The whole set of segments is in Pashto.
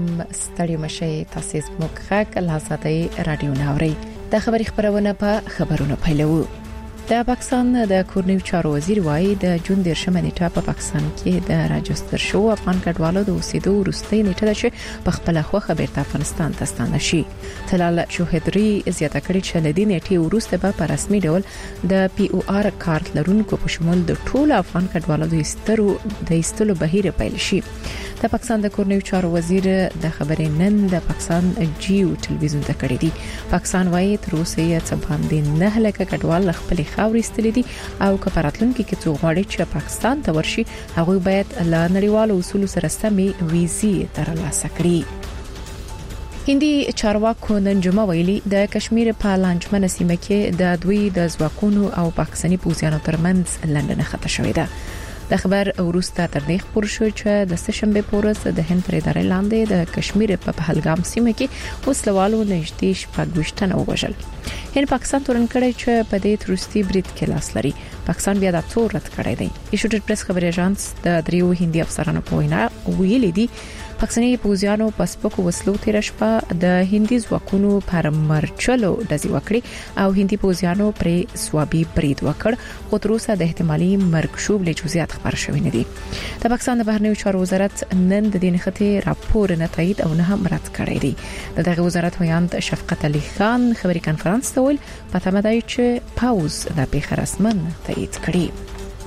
سلام ستړي مشه تاسو زموږ غږ لاساتي رادیو ناوري د خبري خبرونه په خبرونو پیلو. د پاکستان د کورنیو چارو وزیر وایي د جون 13 نیټه په پاکستان کې د راجستر شو افغان کډوالو د اوسېدو وروستۍ نیټه ده چې په خپل خوخه بیرته افغانستان ته ستانه شي. تلال شوهدري زیاته کړې چې لدی نیټه وروسته په رسمي ډول د پی او آر کارت لرونکو په شمول د ټول افغان کډوالو د ایستلو بهیر پیل شي. د پاکستان د کورنیو چارو وزیر د خبرې نن د پاکستان جیو ټلویزیون ته کړې دي. پاکستان وایي تر اوسه یې څه باندې 9 لک کډوال خپل خاورې استلې دي او کفاراتلونکو کې څو غواړي چې پاکستان ته ورشي هغه باید له نړیوالو اصولو سره سمې ویزې ترلاسه کړي. هندي چارواکو نن جمعه ویلي د کشمیر په لانجمن سیمه کې د دوی د ځواکونو او پاکستاني پوځیانو ترمنځ لندنه خطه شوې ده. د خبر وروسته تر دې خبر شو چې د سشنبه پورس د هند پر ادارې لاندې د کشمیر په پهلګام سیمه کې وسلوالو نږدې شپږ وژل. هند پاکستان تورن کړی چې په دې تروستی برید کې لاس لري. پاکستان بیا د تور رد کړی دی. ایشوټډ پریس خبري اژانس د دریو هندي افسرانو په وینا ویلي دي پاکستاني پوځیانو پس پکو وسلو تیر شپه د هندي ځواکونو پر مرچلو دزي وکړي او هندي پوځیانو پر سوابي برید وکړ خو تر اوسه د احتمالي مرګ شوبلې جزئیات خبر شوی نه دي. د پاکستان د بهرنیو چارو وزارت نن د دې نخته راپور نه تایید او نه هم رد کړی دی. دغه وزارت ویاند شفقت علي خان خبري کانفرنس ته ویل په تمه چې پاوز د پیښه رسمن تایید کړي.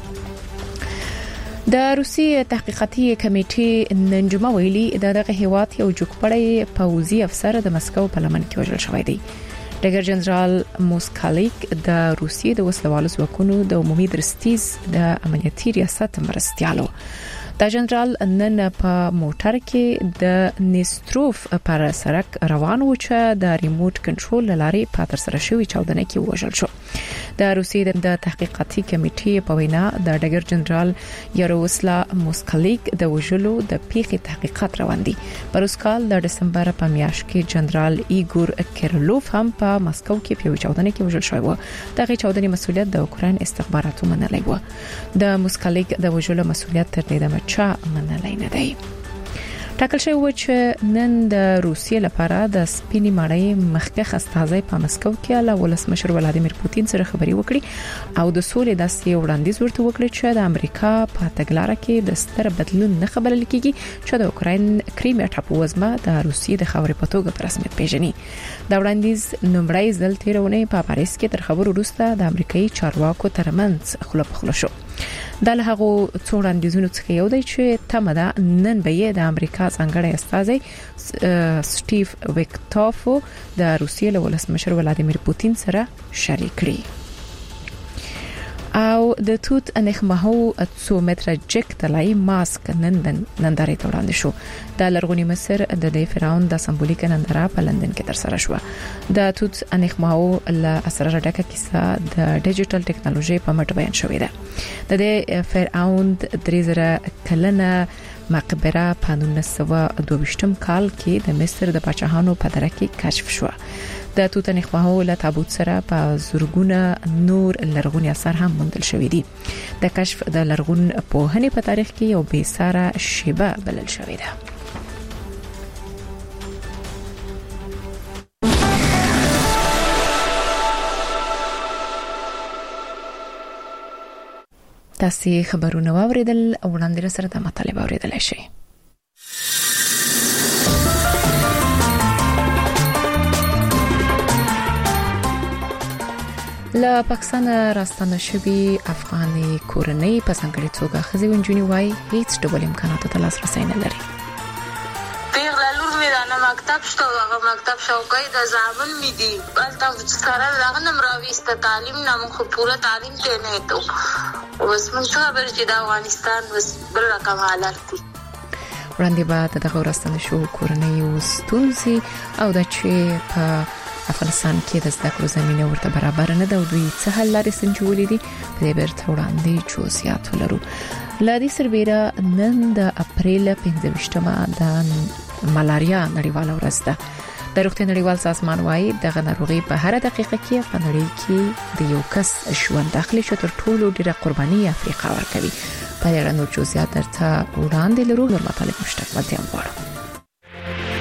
د روسي تحقیقاتي کمیټې نن جمعه ویلي دغه هیواد یو جوړپړی پوځي افسر د مسکو په لمن کې وژل شوی دی. ډګر جنرال موسکالیک د روسي د وسلوالو ځواکونو د عمومي درستیز د امنیتي ریاست مرستيالو د جنرال نن په موټر کې د نیستروف پر سړک روان و چې د ریموټ کنټرول لارې په تر سره شوی چاودنه کې وژل شو. د روسي د تحقیقاتي کمیټې په وینا د ډګر جنرال یاروسلا موسکالیک د وژلو د پیښې تحقیقات روان دي. پروس کال د دسمبر په میاشت کې جنرال ایګور کیرلوف هم په مسکو کې په چاودنه کې وژل شوی و. دغه چاودنې مسولیت د اوکرين استخباراتو منلای و. د موسکالیک د وژلو مسولیت تر دې چا منلای نه دی. ټاکل شوی و چې نن د روسیې لپاره د سپینې ماړی مخکښ استازي په مسکو کې له ولسمشر ولادیمیر پوتین سره خبري وکړي او د سولې داسې وړاندیز ورته وکړي چې د امریکا په تګلارې کې د ستر بدلون نه خبرل کیږي چې د اوکرين کریمیا ټاپووزمه د روسیې د خاورې په توګه په رسمیت پیژني. دا وړاندیز نومړی ځل تیرونه په پاریس کې تر خبرو وروسته د امریکایي چارواکو ترمنځ خلپ خله شو. د لهغو څو وړاندیزونو څخه یو دی چې تمه نن به د امریکا څنګه استازي سټیو ویکټوف د روسیې له ولسمشر ولادیمیر پوتین سره شریک کړي. او د توت انخمهو 2 متره جک تلای ماسک نندارې ته وړاندې شو. د لرغونی مصر د فرعون د سمبولیک ننداره په لندن کې تر سره شو. د توت انخمهو له اسرار ډکه کیسه د ډیجیټل ټکنالوژي په مټ بیان شوې ده. د فرعون 3000 کلنه مقبره په 1922 کال کې د مصر د پاچاهانو په دره کې کشف شو. د توت انخمهو له تابوت سره په زرګونه نور لرغونی اثار هم موندل شوې دي. د کشف د لرغون پوهنې په تاریخ کې یو بې ساره شیبه بلل شوې ده. تاسو خبرونه واوریدل او وړاندې سره د مطالبه اوریدل شي. له پاکستان راستنه شوی افغاني کورنۍ په څنګه توګه خزي ونجونی وای هیڅ ډول امکانات ته لاسرسي نه لري. پیغله لور مې دا مکتب شته هغه مکتب شوقي د ځامن مې دي بلته سره هغه نمراويسته تعلیم نه خو پوره تعلیم ته نه ته اوس موږ خبر چې د افغانستان بس بل رقم حالت دي. وړاندې بعد دغه راستنه شو کورنۍ وستونزي او د چې په افغانستان کې د زده کړو زمينه ورته برابر نه ده او دوی څه حل لري سنجولې دي په دې برته وړاندې جزئیات ولرو. لادي سربېره نن د اپریل 15مه د ملاریا نړیواله ورځ ده. د روغتیا نړیوال سازمان وايي دغه ناروغي په هر دقیقه کې په نړۍ کې د یو کس ژوند اخلي چې تر ټولو ډیره قرباني افریقا ورکوي. په اړه نور جزئیات درته وړاندې لرو. نور مطالب مشترک وړاندې غواړم.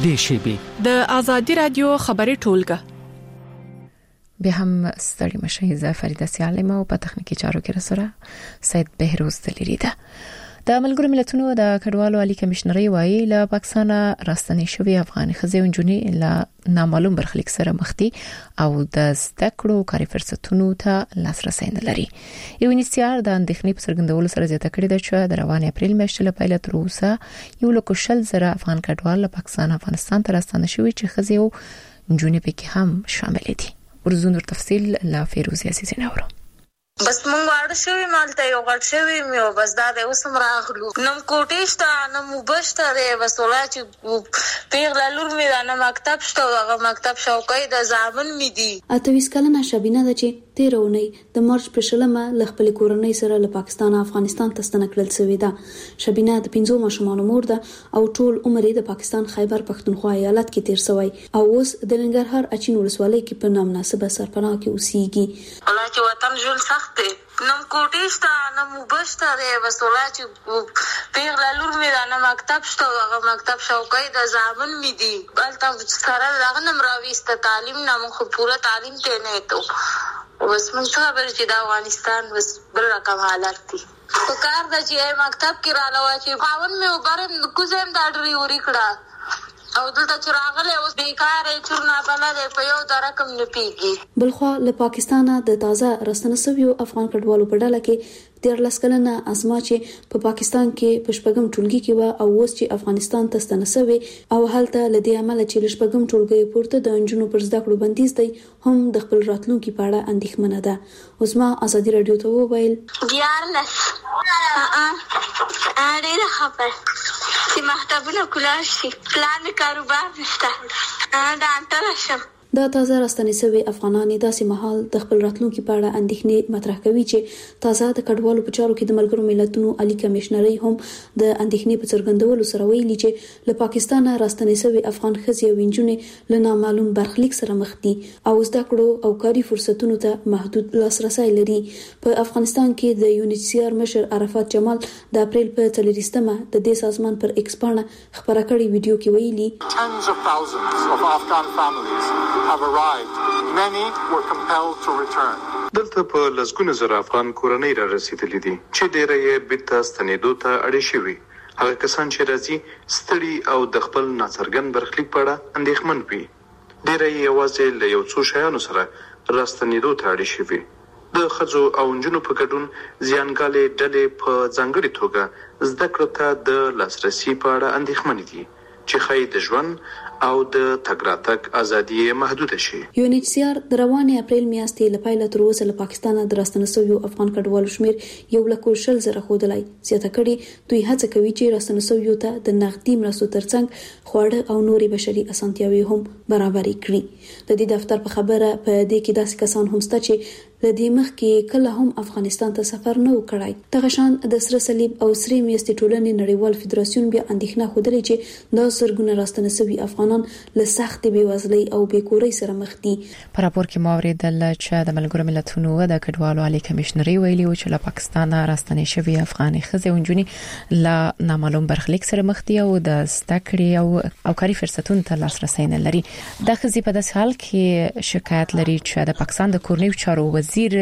نږدې شي. د آزادي رادیو خبري ټولګه به هم ستړي مشه ز فریده سیالم او په تخنیکی چارو کې رسره سید بهروز دلیری ده. د ملګرو ملتونو د کډوالو عالی کمشنري وایي له پاکستان راستنې شوی افغان ښځې او نجونې له نامعلوم برخلیک سره مخ دي او د زده کړو کاري فرصتونو ته لاسرسي نه لري. یونیسیار د اندېښنې په څرګندولو سره زیاته کړې ده چې د روان اپریل میاشتې له پیل تر اوسه 1,000 افغان کډوال له پاکستان افغانستان ته راستنه شوي چې ښځې او نجونې پکې هم شامل دي. ورزون ور تفصیل لا فیروزی عزیز نورو بس مونږ واړه شوی مالته یو غټ شوی مې بس دا د اوسم راغلو نم کوټېشته نم وبشته دی بس ولا چې پیغله لور مې دا نه مکتب شته هغه مکتب شوقي د ځامن مې دي. 28 کلنه شبینه ده چې 13 اونۍ د مارچ په شلمه ل خپل کورنۍ سره له پاکستان افغانستان ته ستنه کړل شوې ده. شبینه د 5 ماشومانو مور ده او ټول عمر د پاکستان خیبر پختونخوا ایالت کې تیر شوی او اوس د ننګرهار اچین ولسوالۍ کې په نامناسبه سرپناه کې اوسېږي. الله چې وطن ژوند سخت دی نم کوټېشته نم وبشته دی بس ولا چې پیغله لور مې دا نه مکتب شته هغه مکتب شوقي د ځامن مې دي بلته سره دغه نم راويسته تعلیم نه مخ پوره تعلیم ته نه ته بس موږ خبر چې د افغانستان بس بل رقم حالت دي په کار د چې مکتب کې را لوا چې خاون مې وبرن کوزم دا ډری وری کړه او دلته چې راغله اوس بیکاره چورنا بلده په یو د رقم نه پیږي. بلخوا له پاکستانه د تازه راستنه شویو افغان کډوالو په ډله کې 13 کلنه اسما چې په پاکستان کې پښپغم ټولګي کې و او اوس چې افغانستان ته ستنه شوی او هلته لدی عمل چې لښپغم ټولګي پورته د انجونو پر زده کړو بندیز دی هم د خپل راتلونکو په اړه اندېښمنه ده. اوس ما آزادي رادیو ته وویل دیارلس اړه خبر چې مکتبونه کولای شي پلان کاروبار نشته دا انټرشم. دا تازه راستنې شوی افغانان داسې مهال د خپل راتلونکو په اړه اندېښنې مطرح کوي چې تازه د کډوالو په چارو کې د ملګرو ملتونو عالی کمشنري هم د اندېښنې په څرګندولو سره ویلي چې له پاکستان راستنې شوی افغان ښځې او نجونې له نامعلوم برخلیک سره مخ دي او زده کړو او کاري فرصتونو ته محدود لاسرسي لري. په افغانستان کې د یونیسیار مشر عرفات جمال د اپریل په 30مه د دې سازمان پر ایکس باندې خبره کړې ویډیو کې ویلي have arrived. Many were compelled to return. دلته په لسګونه زره افغان کورنۍ را رسیدلې دي چې ډېری یې بیرته ستنېدو ته اړ شوي. هغه کسان چې راځي ستړي او د خپل ناڅرګند برخلیک په اړه اندېښمن وي. ډېری یې یوازې له یو څو شیانو سره راستنېدو ته اړ شوي. د ښځو او نجونو په ګډون زیانګالې ډلې په ځانګړې توګه زده کړو ته د لاسرسي په اړه اندېښمن دي چې خای د ژوند او د تګ راتګ ازادي محدود شي. یونیسیار د روانې اپریل میاشتې له پیل تر اوسه له پاکستان د راستنه شویو افغان کډوالو شمیر 1,000 خودلای زیاته کړي. دوی هڅه کوي چې راستنه شویو ته د نقدي مرستو ترڅنګ خواړه او نوري بشري اسانتیاوي هم برابرې کړي. د دې دفتر په خبره په دې کې داسې کسان هم شته چې د دې مخ کې کله هم افغانستان ته سفر نه وکړای. دغه شان د سره صلیب او سری میستي ټولنې نړیوال فدراسیون بیا اندېښنه خوده چې دا سرګونه راستنه شوی افغانان له سخت بیوزلۍ او بیکورۍ سره مخ دي. په راپور کې موریدل چې د ملګرو ملتونو د کډوالو عالی کمشنري ویلي و چې له پاکستان راستنې شوی افغان ښځې او نجونې له نامعلوم برخلیک سره مخ دي او د زده کړې او کاري فرصتونو ته لاسرسي نه لري. د ښځې په داسې حال کې شکایت لري چې د پاکستان د کورنیو چارو وزیر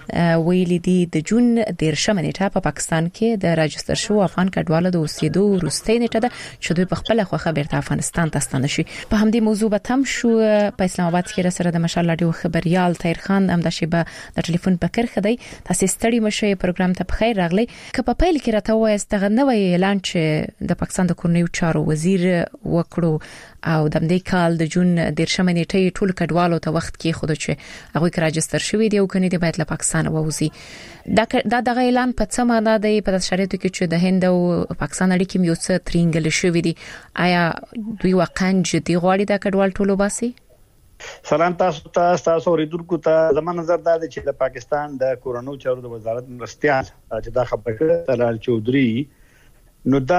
ویلي دی د جون 13 نیټه په پاکستان کې د راجستر شو افغان کډوالو د اوسېدو وروستۍ نیټه ده چې دوی په خپل خوخه بیرته افغانستان ته ستنه شي. په همدې موضوع به تم شو. په اسلام آباد کې سره د مشال رادیو خبريال طاهر خان همداشي به د ټلیفون په کرخه دی. تاسو ستړي مشه پروګرام ته بخیر راغلی. که په پیل کې راته وایست غو نوې اعلان چې د پاکستان د کورنیو چارو وزیر وکړو او د دې کال د جون 13 نیټه ټول کډوالو ته وخت کې خود چې هغه کې راجستر شوی دی او کني دی باید له پاکستان ووزي. دا دغه اعلان په څه معنی دی په شرایطو کې چې د هند او پاکستان اړیکې یو څه ترینګل شوې دي؟ آیا دوی واقعا جدي غواړي د کډوال ټولو باسي؟ سلام تاسو اوریدونکو ته. زموږ نظر دا دی چې د پاکستان د کورونو چارو د وزارت مرستيال چې دا خبره کړه طلال چودري نو دا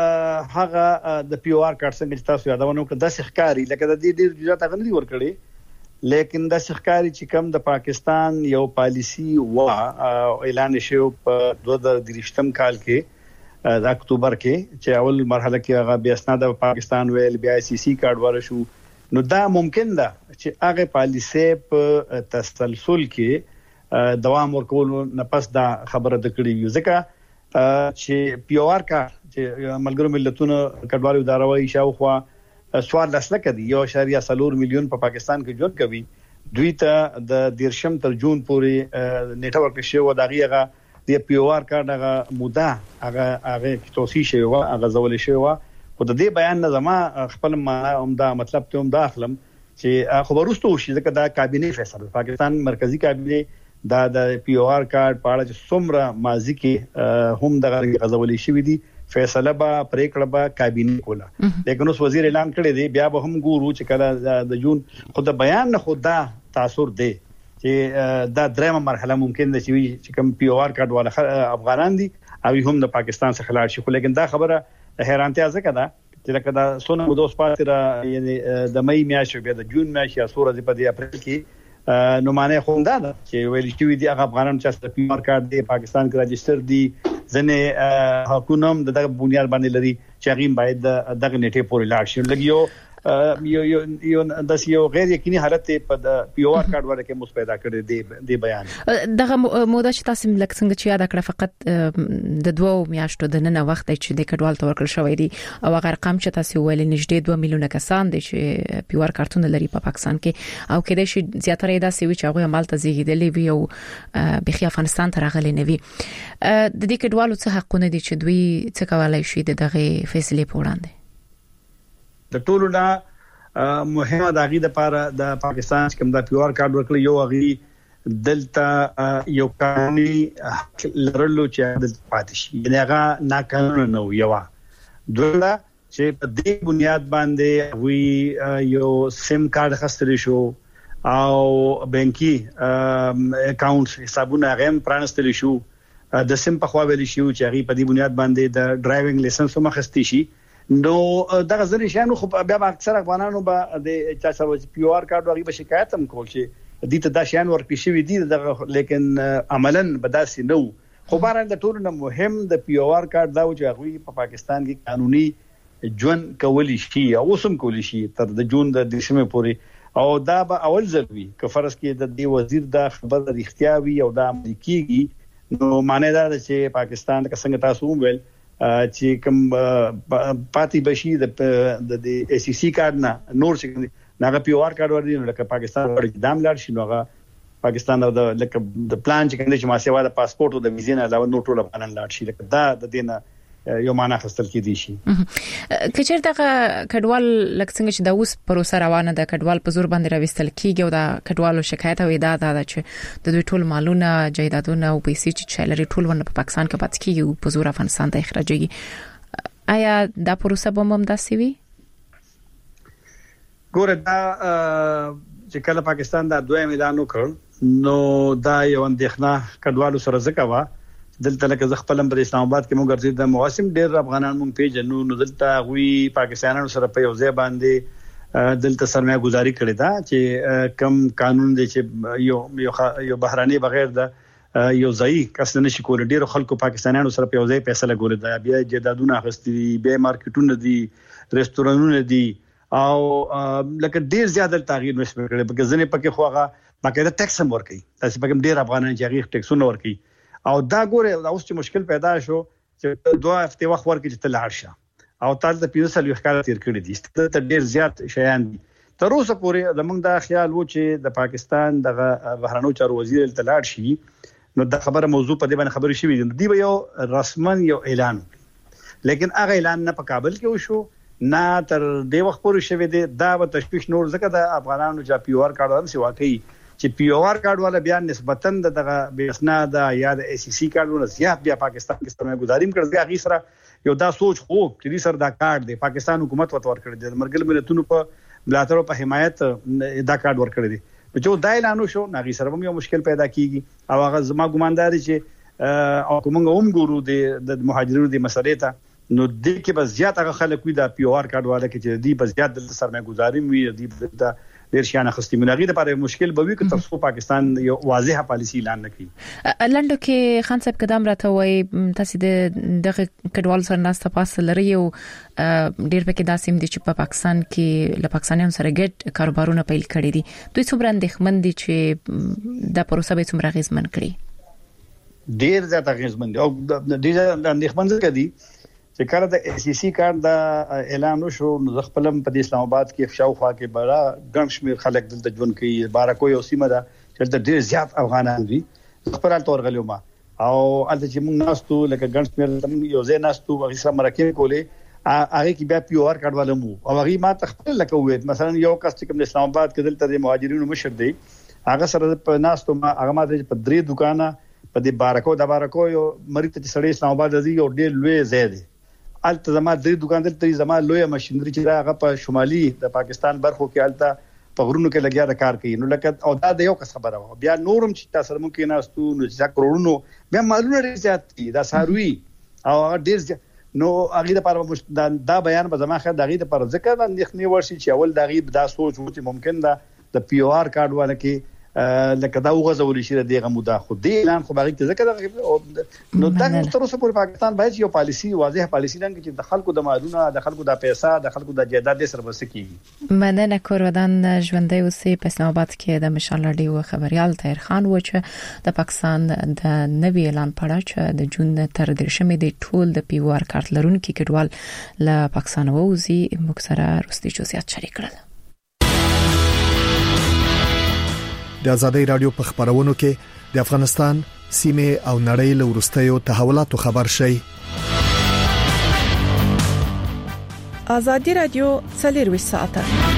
هغه د پی او آر کارت څنګه چې تاسو یادونه وکړه د ښکاری لکه د دې ډیر جزات غنډي ورکړي لیکن د ښکاری چې کم د پاکستان یو پالیسی اعلان شو په 2023 کال کې د اکتوبر کې چې اول مرحله کې هغه بیا اسناد پاکستان ویل بیا سی سی کارت ور شو نو دا ممکن ده چې هغه پالیسي په تسلسل کې دوام ورکول نه پس دا خبره د کړی یو ځکه چې پی او آر کارت چې ملګرو ملتونو کډوالو اداره وایي شاوخوا سوال لسلکه دی 1.4 میلیون په پاکستان کې ژوند کوي دوی ته د 10 تر جون پورې نیټورک شو دغه د پی او آر کارت هغه موده هغه توصیه شوی و هغه زول شوی و خو د دې بیان نه زما خپل عمده مطلب ته هم داخلم چې خبرستو شي ځکه دا کابینه فیصله پاکستان مرکزی کابینه دا د پی او آر کارت په اړه چې څومره ماضی کې هم دغه غزولې شوی دي فیصله به پریکړه به کابینه کوله لیکن اوس وزیر اعلان کړی دی بیا به هم ګورو چې کله د جون خود بیان نه خدا تاثیر دی چې دا درېمه مرحله ممکن ده چې کوم پی او آر کارت والا افغانان دي او هم د پاکستان څخه لاړ شي خو لیکن دا خبره حیرانتیا ځکه ده چې لکه دا سونه مودوس پاتره یعنی د مې میاشتې بیا د جون میاشتې یا سورې په د اپریل کې نو معنی خو دا ده چې ویل شوی دي هغه افغانان چې پی او آر کارت دی پاکستان کې راجستر دي ځنه حکومت دغه بنیاد باندې لري چې هغه باید دغه نیټه پورې لاړ شي لګیو یو د یو غیر یقیني حالت په د پی او آر کارت ورکه مو پیدا کړی دی بیان دغه موده چې تاسو لکه څنګه چې یاد کړه فقط د 2 میاشتو د نن وخت چې د کډوال تورکل شوې دي او هغه رقم چې تاسو ویل نږدې 2 میلیونه کسان دي چې پی او آر کارتونه لري په پاکستان کې او کېدای شي زیاتره دا سوي چې هغه عمل ته زیږیدلې وي او بخي افغانستان ته راغلي نه وي د دې کډوالو څخه حقونه دي چې دوی څه کولای شي دغه فیصله پوراندي د ټولو نه مهمه د غي د لپاره د پاکستان کوم د پی او آر کارت ورکړي یو غي دلته یو قانوني لرلو چې د پاتشي یعنی هغه ناقانونه نو یو دوله چې په دې بنیاد باندې وی یو سیم کارت خستل شو او بانکي اکاونټ حسابونه غیم پرانستل شو د سیم په خوا ویل شو چې هغه په دې بنیاد باندې د ډرایوینګ لایسنس هم خستی شي نو دغه ځنې شانو خو بیا اکثر افغانانو به د چا سره پی او آر کارت ورغي به شکایت هم کول شي د دې د شان ورکې شوی دي دغه لیکن عملاً بداسي نو خو بهر د ټولو نه مهم د پی او آر کارت دا چې هغه په پاکستان کې قانوني ژوند کولی شي او اوسم کولی شي تر د جون د دسمبر پورې او دا به اول ځل وي که فرض کې د دې وزیر د خبر اړتیا وي او د امریکایي نو معنی دا چې پاکستان څنګه تاسو ویل چې کوم پاتې بشي د ای سی سی کارت نه نور څنګه ناغه پی او آر کارت وردي نو لکه پاکستان ورته دام لاړ شي نو هغه پاکستان د لکه د پلان چې کنده چې ما سیوا د پاسپورت او د ویزې نه علاوه نور ټول افغانان لاړ شي لکه دا د دینه یو معنا خستل کېدی شي کچیر دغه کډوال لکه څنګه چې د اوس پروسه روانه ده کډوال په زور باندې راوستل کیږي او د کډوالو شکایت او ادعا ده چې د دوی ټول مالونه جایدادونه او پیسې چې لري ټول ونه په پاکستان کې پاتې کیږي او په زور افغانستان ته اخراجيږي آیا دا پروسه به هم داسې وي ګوره دا چې کله پاکستان دا دویم اعلان وکړ نو دا یو اندېښنه کډوالو سره ځکه دلته لکه ز خپل په اسلام آباد کې موږ ګرځي د مواسم ډېر افغانان مونږ پیژنو نو دلته غوي پاکستانانو سره په یو ځای باندې دلته سرمایه گزاري کړې ده چې کم قانون دی چې یو بهراني بغیر د یو ځای کس نه شي کول ډېر خلکو پاکستانانو سره په یو ځای پیسې لګول ده بیا جیدادونه اخستي بیا مارکیټونه دي رستورانونه دي او لکه ډېر زیات تغییر نشو کړی په ځنه پکې خوغه باقاعده ټیکس هم ورکړي تاسو پکې ډېر افغانان چې هغه ټیکسونه ورکړي او دا ګوره اوس چې مشکل پیدا شو چې 2 هفته وخت ورکړي چې تل هرشه او تاسو د پیوسل یو ښکار تیر کړی دي ست ډیر زیات شیان دي تر اوسه پورې زمونږ دا خیال و چې د پاکستان د بهرنیو چارو وزیر تلاړ شي نو دا خبره موضوع په دې باندې خبرې شوې دي یو رسمن یو اعلان لیکن هغه اعلان نه په کابل کې وشو نه تر دې وخت پورې شوې دي دا به تشویش نور ځکه د افغانانو چې پی او آر کارت هم سی واقعي چې پی او آر کارت والا بیا نسبتاً دغه بیسناد یا د ای سی سی کارتونه زیات بیا پاکستان کې سرمایه گزاري کړي بیا غي سره یو دا سوچ خو چې سر دا کارت دی پاکستان حکومت ورکړي دی مرګل ملتونو په بلاترو په حمایت دا کارت ورکړي دی چې دا اعلان شو ناغي سره هم یو مشکل پیدا کیږي او هغه زما ګماندار چې او کومه هم ګورو د مهاجرینو د مسلې ته نو د کې بس زیات هغه خلک وي د پی او آر کارت والا کې چې دی بس زیات د سرمایه گزاري وي دی د ډیر شان خستي مناغي د لپاره مشکل به وي که تاسو پاکستان یو واضحه پالیسی اعلان نکړي. لنډو کې خان صاحب قدم راته وای تاسو د کډوال سره ناسته پاس لري او ډیر پکې داسې دي چې په پاکستان کې له پاکستانیانو سره ګډ کاروبارونه پیل کړي دي. دوی څومره اندېښمن دي چې د پروسه به څومره غیزمن کړي؟ ډیر زیات غیزمن دي او ډیر اندېښمن ځکه دي چې کله د اس سی کارت دا اعلان وشو نو خپلم په اسلام آباد کې شاوخوا کې بڑا ګڼ شمیر خلک دلته ژوند کوي. بارکو یو سیمه ده چې ډیر زیات افغانان دي. خپل تور غلیو ما او الته چې موږ ناستو لکه ګڼ شمیر یو ځای ناستو هغه سره مرکه کولې هغه کې بیا پی او آر کارت والمو او هغه ما تخپل لکه وې مثلا یو کس چې کوم د اسلام آباد کې دلته د مهاجرینو مشر دی هغه سره په ناستو ما هغه ما د په درې دکانه په دې بارکو یو مریض چې سړی اسلام آباد دی یو ډیر لوی ځای دی. الته زما درې دکان دلته زما لوی ماشينري چې هغه په شمالي د پاکستان برخو کې الته په غرونو کې لګیا د کار کوي. نو لکه او دا د یو کس خبره و بیا نورم چې تاسو ممکن ناستو نو چې کرونو بیا مالونه ډیر زیات دي دا ساروي او ډیر نو هغه لپاره دا بیان به زما خیر دغه لپاره ځکه د اندېښنې ورشي چې اول دغه دا سوچ وو چې ممکن دا د پی او آر کارت ونه کې لکه دا وغځول شي دغه مودا خو دی اعلان خو باغی ځکه نو دا تر اوسه پورې پاکستان باید یو پالیسی واضح پالیسی لنګ چې د خلکو د مالونه د خلکو د پیسې د خلکو د جایداد سره وسکیږي. مننه کورودان ژوندۍ اوسې په اسلام آباد کې د مشال رادیو خبريال طاهر خان و چې د پاکستان د نوي اعلان پړه چې د جون تر 13 د ټول د پی او آر کارت لرونکو کډوال له پاکستان ووزي مکسره رستي جزئیات شریک کړل. د آزادۍ رادیو په خبرونو کې د افغانستان سیمه او نړۍ له ورستیو تحولاتو خبر شي. آزادۍ رادیو 24 ساعته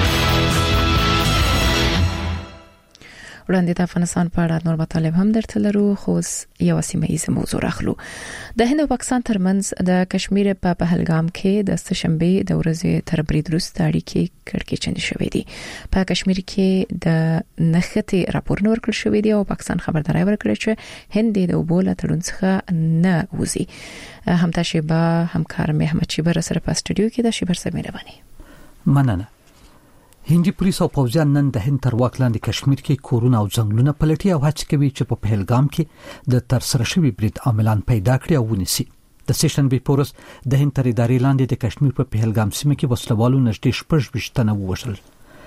وړاندې د افغانستان په اړه نور مطالب هم درته لرو خو یو سیمه ایزه موضوع راخلو. د هند او پاکستان ترمنځ د کشمیر په پهلګام کې د سهشنبه د ورځې تر برید وروسته اړیکې کړکېچن شوې دي. په کشمیر کې د نښتې راپور نور کړل شوې دي او پاکستان خبرداري ورکړه چې هند د وبول تړون څخه نه وځي. همتاشبه همکار محمد شیبر سره په استودیو کې د شیبر سره مهرباني. مننه. هندي پولیس او پوځیان نن د هند تر واک لاندې کشمیر کې کورونه او ځنګلونه پلټي او هڅه کوي چې په پهلګام کې د ترسره شوی برید عاملان پیدا کړي او ونیسي. د سیشنبه پورس د هند تر ادارې لاندې د کشمیر په پهلګام سیمه کې وسلوالو نږدې 16 تنه ووژل.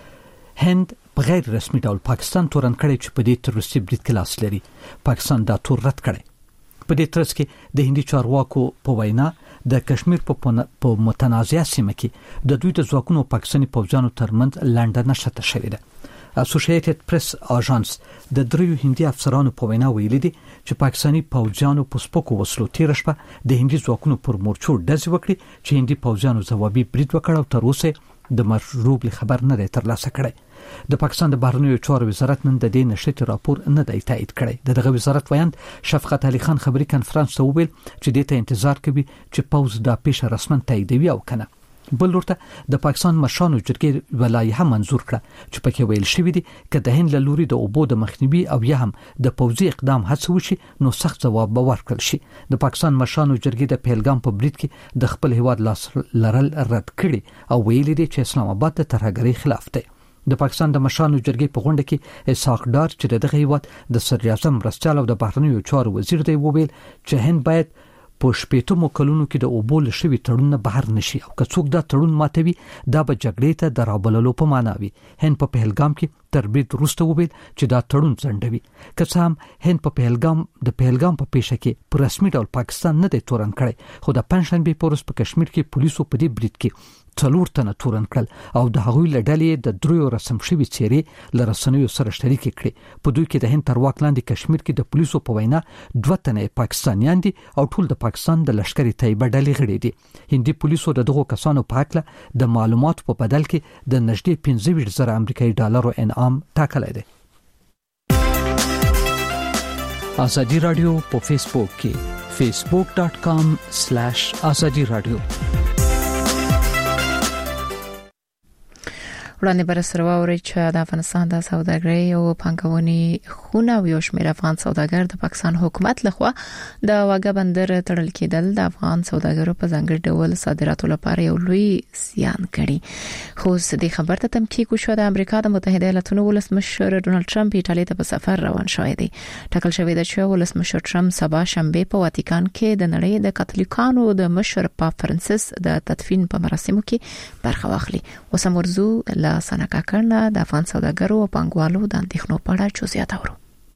هند په غیر رسمي ډول پاکستان تورن کړي چې په دې تروریستي برید کې لاس لري. پاکستان دا تور رد کړي. په دې ترڅ کې د هندي چارواکو په وینا د کشمیر په متنازعه سیمه کې د دوی د ځواکونو پاکستاني پوځیانو ترمنځ لنډه نښته شوې ده. اسوسییټډ پریس اژانس د دریو هندي افسرانو په وینا ویلي دي چې پاکستاني پوځیانو په سپکو وسلو تیر شپه د هندي ځواکونو پر مورچو ډزې وکړي چې هندي پوځیانو ځوابي برید وکړ او تر اوسه د مرجوب خبر نه دی ترلاسه کړی. د پاکستان د بهرنیو چارو وزارت نن د دې نشریې راپور نه دی تایید کړی. دغه وزارت وایي شفقت علي خان خبري کانفرنس ته وویل چې د ته انتظار کوي چې پوز دا پیښه رسمن تاییدوي او کنه. بل ورته د پاکستان مشرانو جرګې ولایحه منزور کړه چې پکې ویل شوی دی چې د هند له لوري د اوبو د مخنیوي او یا هم د پوځي اقدام هڅه وشي نو سخت ځواب به ورکړل شي. د پاکستان مشرانو جرګې د پهلګام په برید کې د خپل هیواد لاس لرل رد کړي او ویلي دي چې اسلام آباد د ترهګرۍ خلاف دی. د پاکستان د مشرانو جرګې په غونډه کې اسحاق ډار چې دغه هیواد د صدراعظم مرستیال او د بهرنیو چارو وزیر دی وویل چې هند باید په شپېتمو کلونو کې د اوبو له شوي تړون بهر نشي او که څوک دا تړون ماتوي دا به جګړې ته درابللو په معنا وي. هند په پهلګام کې تر برید وروسته وویل چې دا تړون ځنډوي. که څه هم هند په پهلګام په پیښه کې په رسمي ډول پاکستان نه دی تورن کړی خو د پنځشنبه په ورځ په کشمیر کې پولیسو په دې برید کې 4 تنه تورن کړل او د هغوی له ډلې د دریو رسم شوي څېرې له رسنیو سره شریک کړي. په دوی کې د هند تر واک لاندې کشمیر کې د پولیسو په وینا 2 تنه پاکستانیان دي او ټول د پاکستان د لشکري طیبه ډلې غړي دي. هندي پولیسو دغه کسانو په اړه د معلوماتو په بدل کې د نږدې 25,000 امریکایي ډالرو انعام ټاکلی دی. آزادي رادیو په فیسبوک کې facebook.com/azadi radio. وړاندې بر سره ووري چې د افغانستان د سوداګرۍ او پانګونې خونه او یو شمېر افغان سوداګر د پاکستان حکومت لخوا د واګه بندر تړل کېدل د افغان سوداګرو په ځانګړي ډول صادراتو لپاره یو لوی زیان کړي. خو د خبر ته تمکیک وشو د امریکا د متحده ایالاتونو ولسمشر ډونالد ټرمپ ایټالیا ته په سفر روان شوی دی. ټاکل شوی دی چې ولسمشر ټرمپ سبا شنبه په واتیکان کې د نړۍ د کاتولیکانو د مشر پاپ فرانسیس د تدفین په مراسمو کې برخه واخلي. وسمورزو لا سنکا کړنه د افغان سوداګرو او پانګوالو د اندېښنو په اړه جزئیات اورو.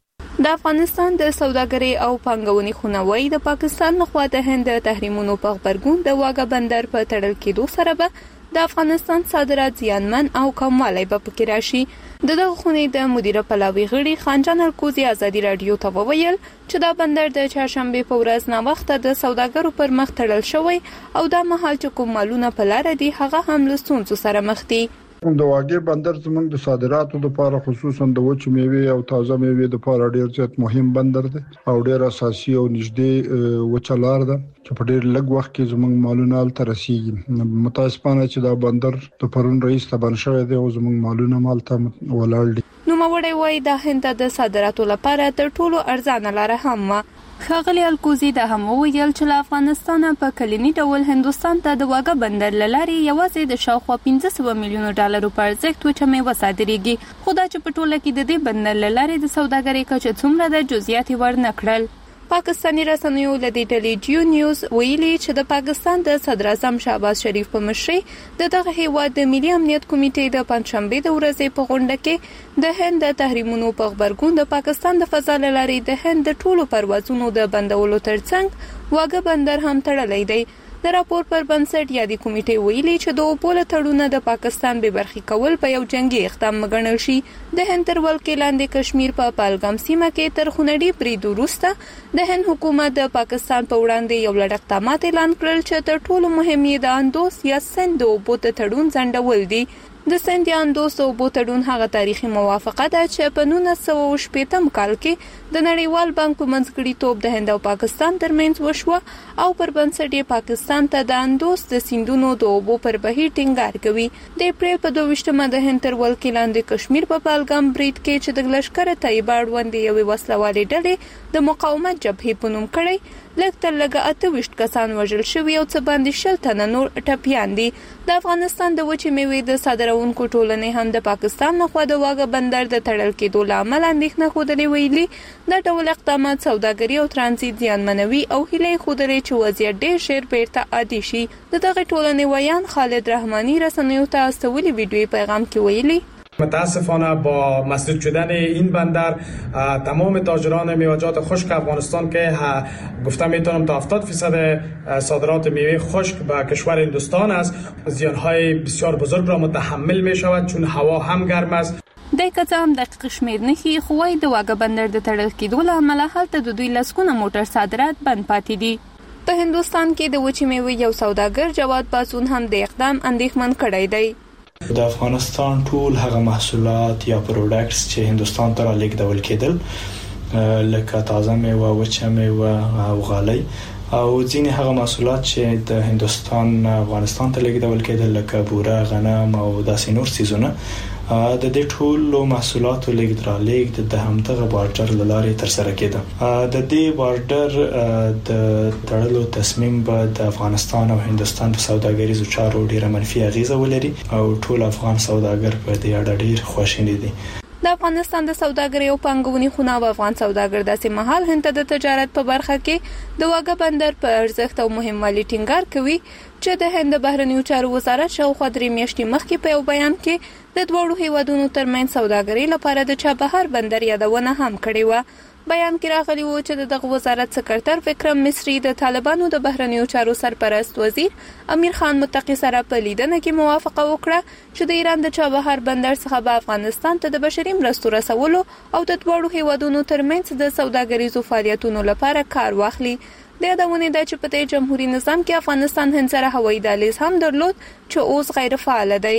د افغانستان د سوداګرۍ او پانګونې خونوي د پاکستان لخوا د هند تحریمونو په خبرګون د واګه بندر په تړل کېدو سره به د افغانستان صادرات زیانمن او کموالی به پکې راشي. دغه خونې د مدیره پلاوی غړي خانجان الکوزي ازادي رادیو ته وویل چې دا بندر د چهارشنبه په ورځ نا وخت د سوداګرو پر مخ تړل شوی او دا مهال چې کوم مالونه په لار دي هغه هم له ستونزو سره مخ دي. د واګې بندر زموږ د صادراتو لپاره خصوصا د وچ میوه او تازه میوه لپاره ډیر زیات مهم بندر دی او ډیر اساسي او نږدې وچلار ده چې په ډیر لږ وخت کې زموږ مالونه تر رسیدي. متاسفانه چې دا بندر د پرون رئیس ته بن شوی دی او زموږ مالونه مالته ولاړ دي. نو موړی وای د هند د صادراتو لپاره تر ټولو ارزانه لار هم خاغلی الکوزي د هم ویل چې افغانستان په کلینی ډول هندستان ته د واګه بندر لاري یوازې د شاوخوا 1500 میلیون ډالر په ارزښت وچمه وصادرېږي. خو دا چې په ټوله کې د دې بندر لاري د سوداګرۍ کچه څومره د جزئیات ورنکړل. پاکستانی رسنیو له دې ټلی جیو نیوز ویلي چې د پاکستان د صدر اعظم شهباز شریف په مشرۍ دغه هیواد د ملي امنیت کمیټې د پنځشنبه د ورځې په غونډه کې د هند د تحریمونو په خبرګون د پاکستان د فضا لاري د هند د ټولو پروازونو د بندولو ترڅنګ واګه بندر هم تړلی دی. د راپور پر بنسټ یادې کمیټې ویلي چې د اوپول تړونه د پاکستان به برخي کول په یو جنگي اقدام مګڼل شي. د هند تر ولکې لاندې کشمیر په پالګام سیمه کې تر خونړي برید وروسته د هند حکومت د پاکستان په وړاندې یو لړ اقدامات اعلان کړل چې تر ټولو مهم یې د اندوس یا سند اوبو تړون ځنډول دي. د سند یا اندوس اوبو تړون هغه تاریخي موافقه ده چې په 1980 کال کې د نړیوال بانک په منځګړیتوب د هند او پاکستان ترمنځ وشوه او پر بنسټ یې پاکستان ته د اندوس د سیندونو د اوبو پر بهیر ټینګار کوي. د اپریل په 22مه د هند تر ولکې لاندې کشمیر په پالګام برید کې چې د لشکره طیبه اړوند یوې وسلوالې ډلې د مقاومت جبهې په نوم کړی لږ تر لږه 28 کسان وژل شوي او څه باندې 60 تنه نور ټپیان دي. د افغانستان د وچې میوې د صادرونکو ټولنې هم د پاکستان لخوا د واګه بندر د تړل کېدو لامل اندېښنه خوده ویلي دا ډول اقدامات سوداګري او ترانزیت زیانمنوي او هیله خوده چې وضعیت ډېر ژر بیرته عادي شي. دغه ټولنې ویان خالد رحمانی رسنیو ته استولي ویډیویی پیغام کې ویلي متاسفانه با مسدود شدن این بندر تمام تاجران میوه‌جات خشک افغانستان که گفتم میتونم تا 70% صادرات میوه خشک به کشور هندوستان است زیانهای بسیار بزرگ را متحمل میشود چون هوا هم گرم است. د کڅام دقیق شمیر نه خي خوای د واګه بندر د تړل کېدو لامل هلته د دوی لسکونه موټر صادرات بند پاتې دي. په هندوستان کې د وچې میوې یو سوداګر جواد پاسون هم د اقدام اندېښمن کړی دی. د افغانستان ټول هغه محصولات یا پروډکټس چې هندوستان ته لیږدول کېدل لکه تازه میوه وچه میوه او غالۍ او ځینې هغه محصولات چې د هندوستان افغانستان ته لیږدول کېدل لکه بوره غنم او داسې نور څیزونه د دې ټولو محصولاتو لیږد د همدغه بارډر لارې تر سره کېده. د دې بارډر د تړلو تصمیم به د افغانستان او هندستان په سوداګریزو چارو ډیره منفي اغیزه ولري او ټول افغان سوداګر په دې اړه ډیر خوشاله دي. د افغانستان د سوداګرۍ او پانګونې خونه او افغان سوداګر داسې مهال هند د تجارت په برخه کې د واګه بندر په ارزښت او مهموالي ټینګار کوي چې د هند بهرنیو چارو وزارت شاوخوا 3 میاشتې مخکې په یو بیان کې د دوړو هیوادونو ترمنځ سوداګرۍ لپاره د چابهار بندر یادونه هم کړې و. بیان کې راغلی و چې دغه وزارت سکرټر وکرم مصری د طالبانو د بهرنیو چارو سرپرست وزیر امیر خان متقی سره په لیدنه کې موافقه وکړه چې د ایران د چابهار بندر څخه به افغانستان ته د بشري مرستو رسولو او د دوړو هیوادونو ترمنځ د سوداګریزو فعالیتونو لپاره کار واخلي. د یادونه ده چې په جمهوریت نظام کې افغانستان هند سره هوایي دهلیز هم درلود چې اوس غیر فعال دی.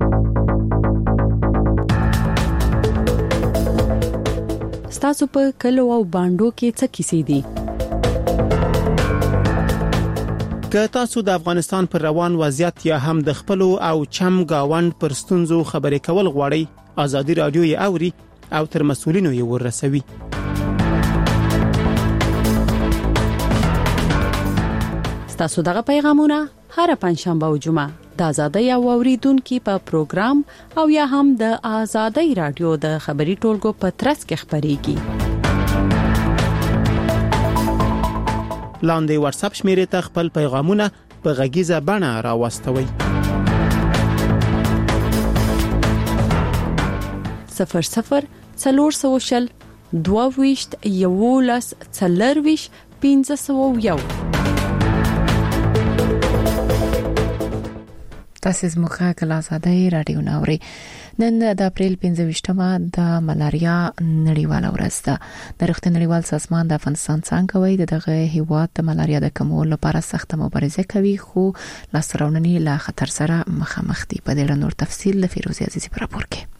ستاسو په کلو او باندو کې څه کیسې دي؟ که تاسو د افغانستان پر روان وضعیت یا هم د خپل او چم گاوند پر ستونزو خبرې کول غواړئ، آزادي رادیو یې اوري او تر مسؤلینو یې ورسوي. تاسو دغه پیغامونه هر پنځشنبه او جمعه د آزادۍ او اوریدونکو په پروګرام او یا هم د آزادۍ رادیو د خبري ټولګو په ترڅ کې خبريږي. لاندې واتس اپ شمیرې ته خپل پیغامونه په غږیزه بڼه راوستوئ. 00 400 22 11 40 501. تاسو زموږه کله آزادۍ رادیو ناوري. نن د اپریل 25مه د ملاریا نړیواله ورځ ده. د روغتیا نړیوال سازمان د افغانستان څنګه کوي دغه هیواد د ملاریا د کمولو لپاره سخت مبارزه کوي، خو لاسرونني لا خطر سره مخامخ دي. په دې اړه نور تفصیل د فیروزي عزیزي پر راپور کې.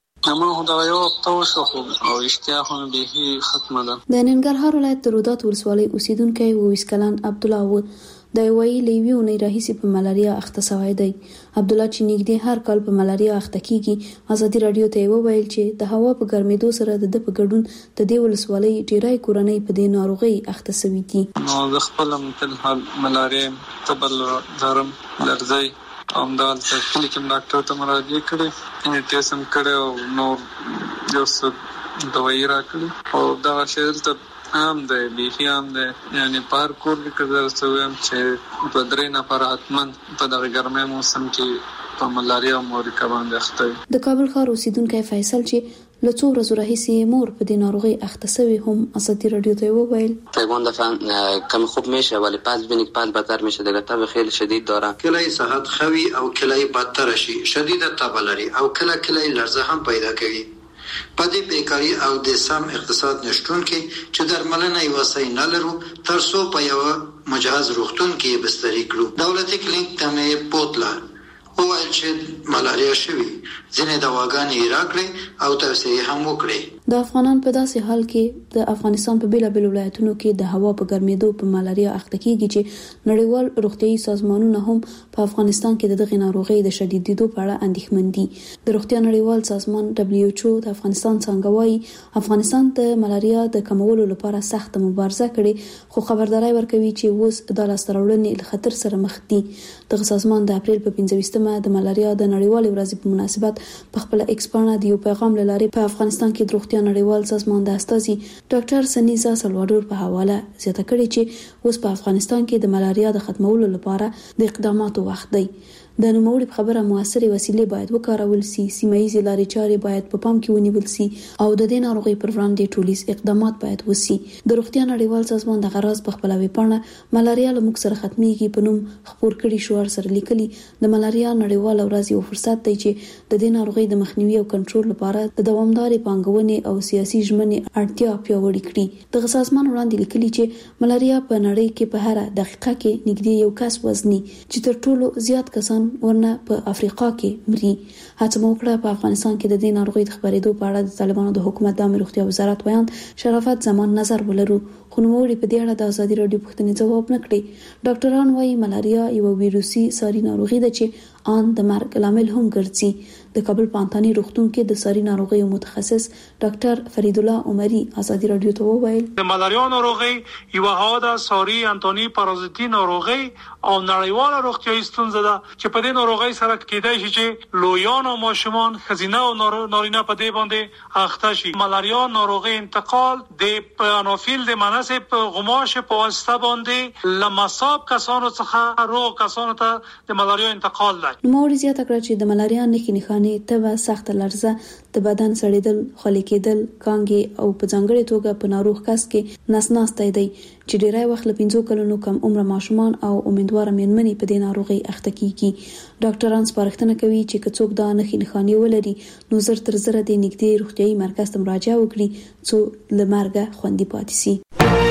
نو دا یو توسو او اشتیاقونه به ختمه ده. د ننګرهار ولایت د رودات ولسوالۍ اوسیدونکو ویسکلان عبد الله د وی لیویو نه راهیسي په ملاریا اخته شوی دی. عبد الله چې نږدې هر کال په ملاریا اخته کیږي، آزادي رادیو ته وویل چې د هوا په ګرمېدو سره د په ګډون د دې ولسوالۍ ډیرای کورنۍ په دې ناروغي اخته شوي دي. نو د خپل متل ملاریا تبل درم لرزي امدال ته کلی کې ډاکټر ته مراجعه کړې، یعنی ټیسټ هم کړې او نو یو څه دوايي راکړې او دا شیل ته هم د بیخیام د یعنی پار کور کې کړل سویم چې په درې نفر حتمن په دغه ګرمه موسم کې په ملاریا مورکه باندې اخته. د کابل ښار اوسیدونکو فیصل چې له څو ورځې راهیسې مور په دې ناروغي اخته شوی هم آزادي رادیو ته وویل پیغام دفعه کم خوب میشه ولی پس ببینید پس بدتر میشه. دیگه تب خیلی شدید داره، کلای صحت خوي او کلای بدتر شي، شدید تب لري او کلای لرزه هم پیدا کوي. په دې بیکاری او د سم اقتصاد نشټون کې چې درملنه یې وسای نه لرو تر څو په یو مجهز روغتون کې بستری کړو. دولتي کلینیک ته مې بوتله او چې ملاریا شوی ځینې دواګانې راکړې او توصیه هم وکړې. د افغانان په داسې حال کې د افغانستان په بیلابل ولایتونو کې د هوا په ګرمېدو په ملاریا اخته کیږي چې نړیوال روغتيایي سازمانونه هم په افغانستان کې دغه ناروغي د شدیدېدو په اړه اندېښمن دي. د روغتیا نړیوال سازمان WHO د افغانستان څنګه وايي افغانستان د ملاریا د کمولو لپاره سخت مبارزه کړې، خو خبرداري ورکوي چې اوس د لاسرولنې له خطر سره مخ دي. د سازمان د اپریل په 25مه د ملاریا د نړیوال ورځ په مناسبت په خپل ایکسپانه د یو پیغام لاري په افغانستان کې د روغتیا نړیوال سازمان د استاذي ډاکټر سنیزا سلوادور په حواله زیاته کړې چې اوس په افغانستان کې د ملاریا د ختمولو لپاره د اقداماتو وخت دی. د نوموړي په خبره موثرې وسیلې باید وکارول سي، سیمایي لارې چارې باید په پام کې ونیول سي او د دې ناروغي پر وړاندې ټولیز اقدامات باید وسي. د روغتیا نړیوال سازمان د غراض په خپل ویبپاڼه ملاریا له موږ سره ختميږي په نوم خبر کړي شوار سره لیکلي د ملاریا نړیوال ورځ یو فرصت دی چې د دې ناروغي د مخنیوي او کنټرول لپاره د دوامداري پانګونې او سیاسي ژمنې اړتیا پیاوړې کړي. د سازمان وړاندې لیکلي چې ملاریا په نړۍ کې په هر دقیقه کې نږدې یو کس وزني چې تر ټولو زیات کسان ورنه په افریقا کې مري. هڅه وکړه په افغانستان کې د دې ناروغي د خبرېدو په اړه د طالبانو د حکومت د روغتیا وزارت ویان شرافت زمان نظر ولرو، خو نوموړي په دې اړه د آزادي رادیو پوښتنې ځواب نه کړی. ډاکټران وايي ملاریا یو ویروسي ساري ناروغي ده چې ان د مرګ لامل هم ګرځي. د کابل پانتانی روغتون کې د ساري ناروغیو متخصص ډاکټر فرید الله عمري آزادي رادیو ته وویل د ملاریا ناروغي یو هاده ساري انتوني پارازیتي ناروغي او نړیواله روغتیایي ستونزه ده چې په دې ناروغي سره کېدای شي چې لویان او ماشومان خزینه او نارینه په دې باندې اخته شي. ملاریا ناروغي انتقال د انوفیل د مناسب غماش په واسطه باندې لمصاب کسانو څخه روغ کسانو ته د ملاریا انتقال ده. نوموړي زیاته کړه چې د ملاریا نښې تبه، سخت لرزه، د بدن سړېدل، خولې کېدل، کانګې او په ځانګړې توګه په ناروغ کس کې نسناستۍ دی چې ډیری وخت له 5 کلونو کم عمر ماشومان او امیدوار میرمنې په دې ناروغي اخته کیږي. ډاکټران سپارښتنه کوي چې که څوک دا نښې ولري نو زر تر زر د نږدې روغتيایي مرکز ته مراجعه وکړي څو له مرګه خوندي پاتې شي.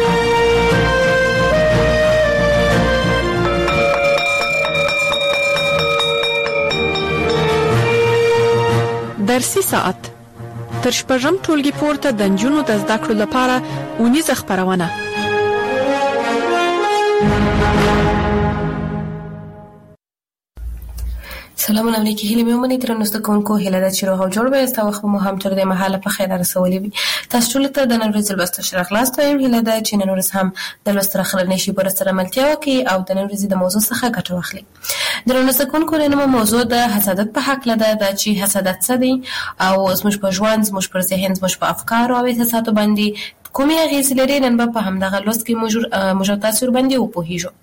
درسي ساعت تر شپږم ټولګي پورته د نجونو د زده کړو لپاره اونیزه خبرونه سلامونه امریکای هیله مې ومني تر نوسته کوونکو هیله ده چې روغ او جوړ به استا وخت مو هم تر دې مهاله په خیر رسولي وي. تاسو ټول ته د نن ورځې لوست شرح لاس ته هیله ده چې نن ورځ هم د لوست راخلنې شي پر سره ملتیا وکي او د نن ورځې د موضوع څخه ګټه واخلي. د نوسته کوونکو نن موضوع د حسادت په حق لده د چې حسادت څه دی او زموږ په ژوند زموږ پر ذهن زموږ په افکار او احساساتو باندې کومې اغیزې لري. نن په همدغه لوست کې موږ تاسو باندې وپوهیږو.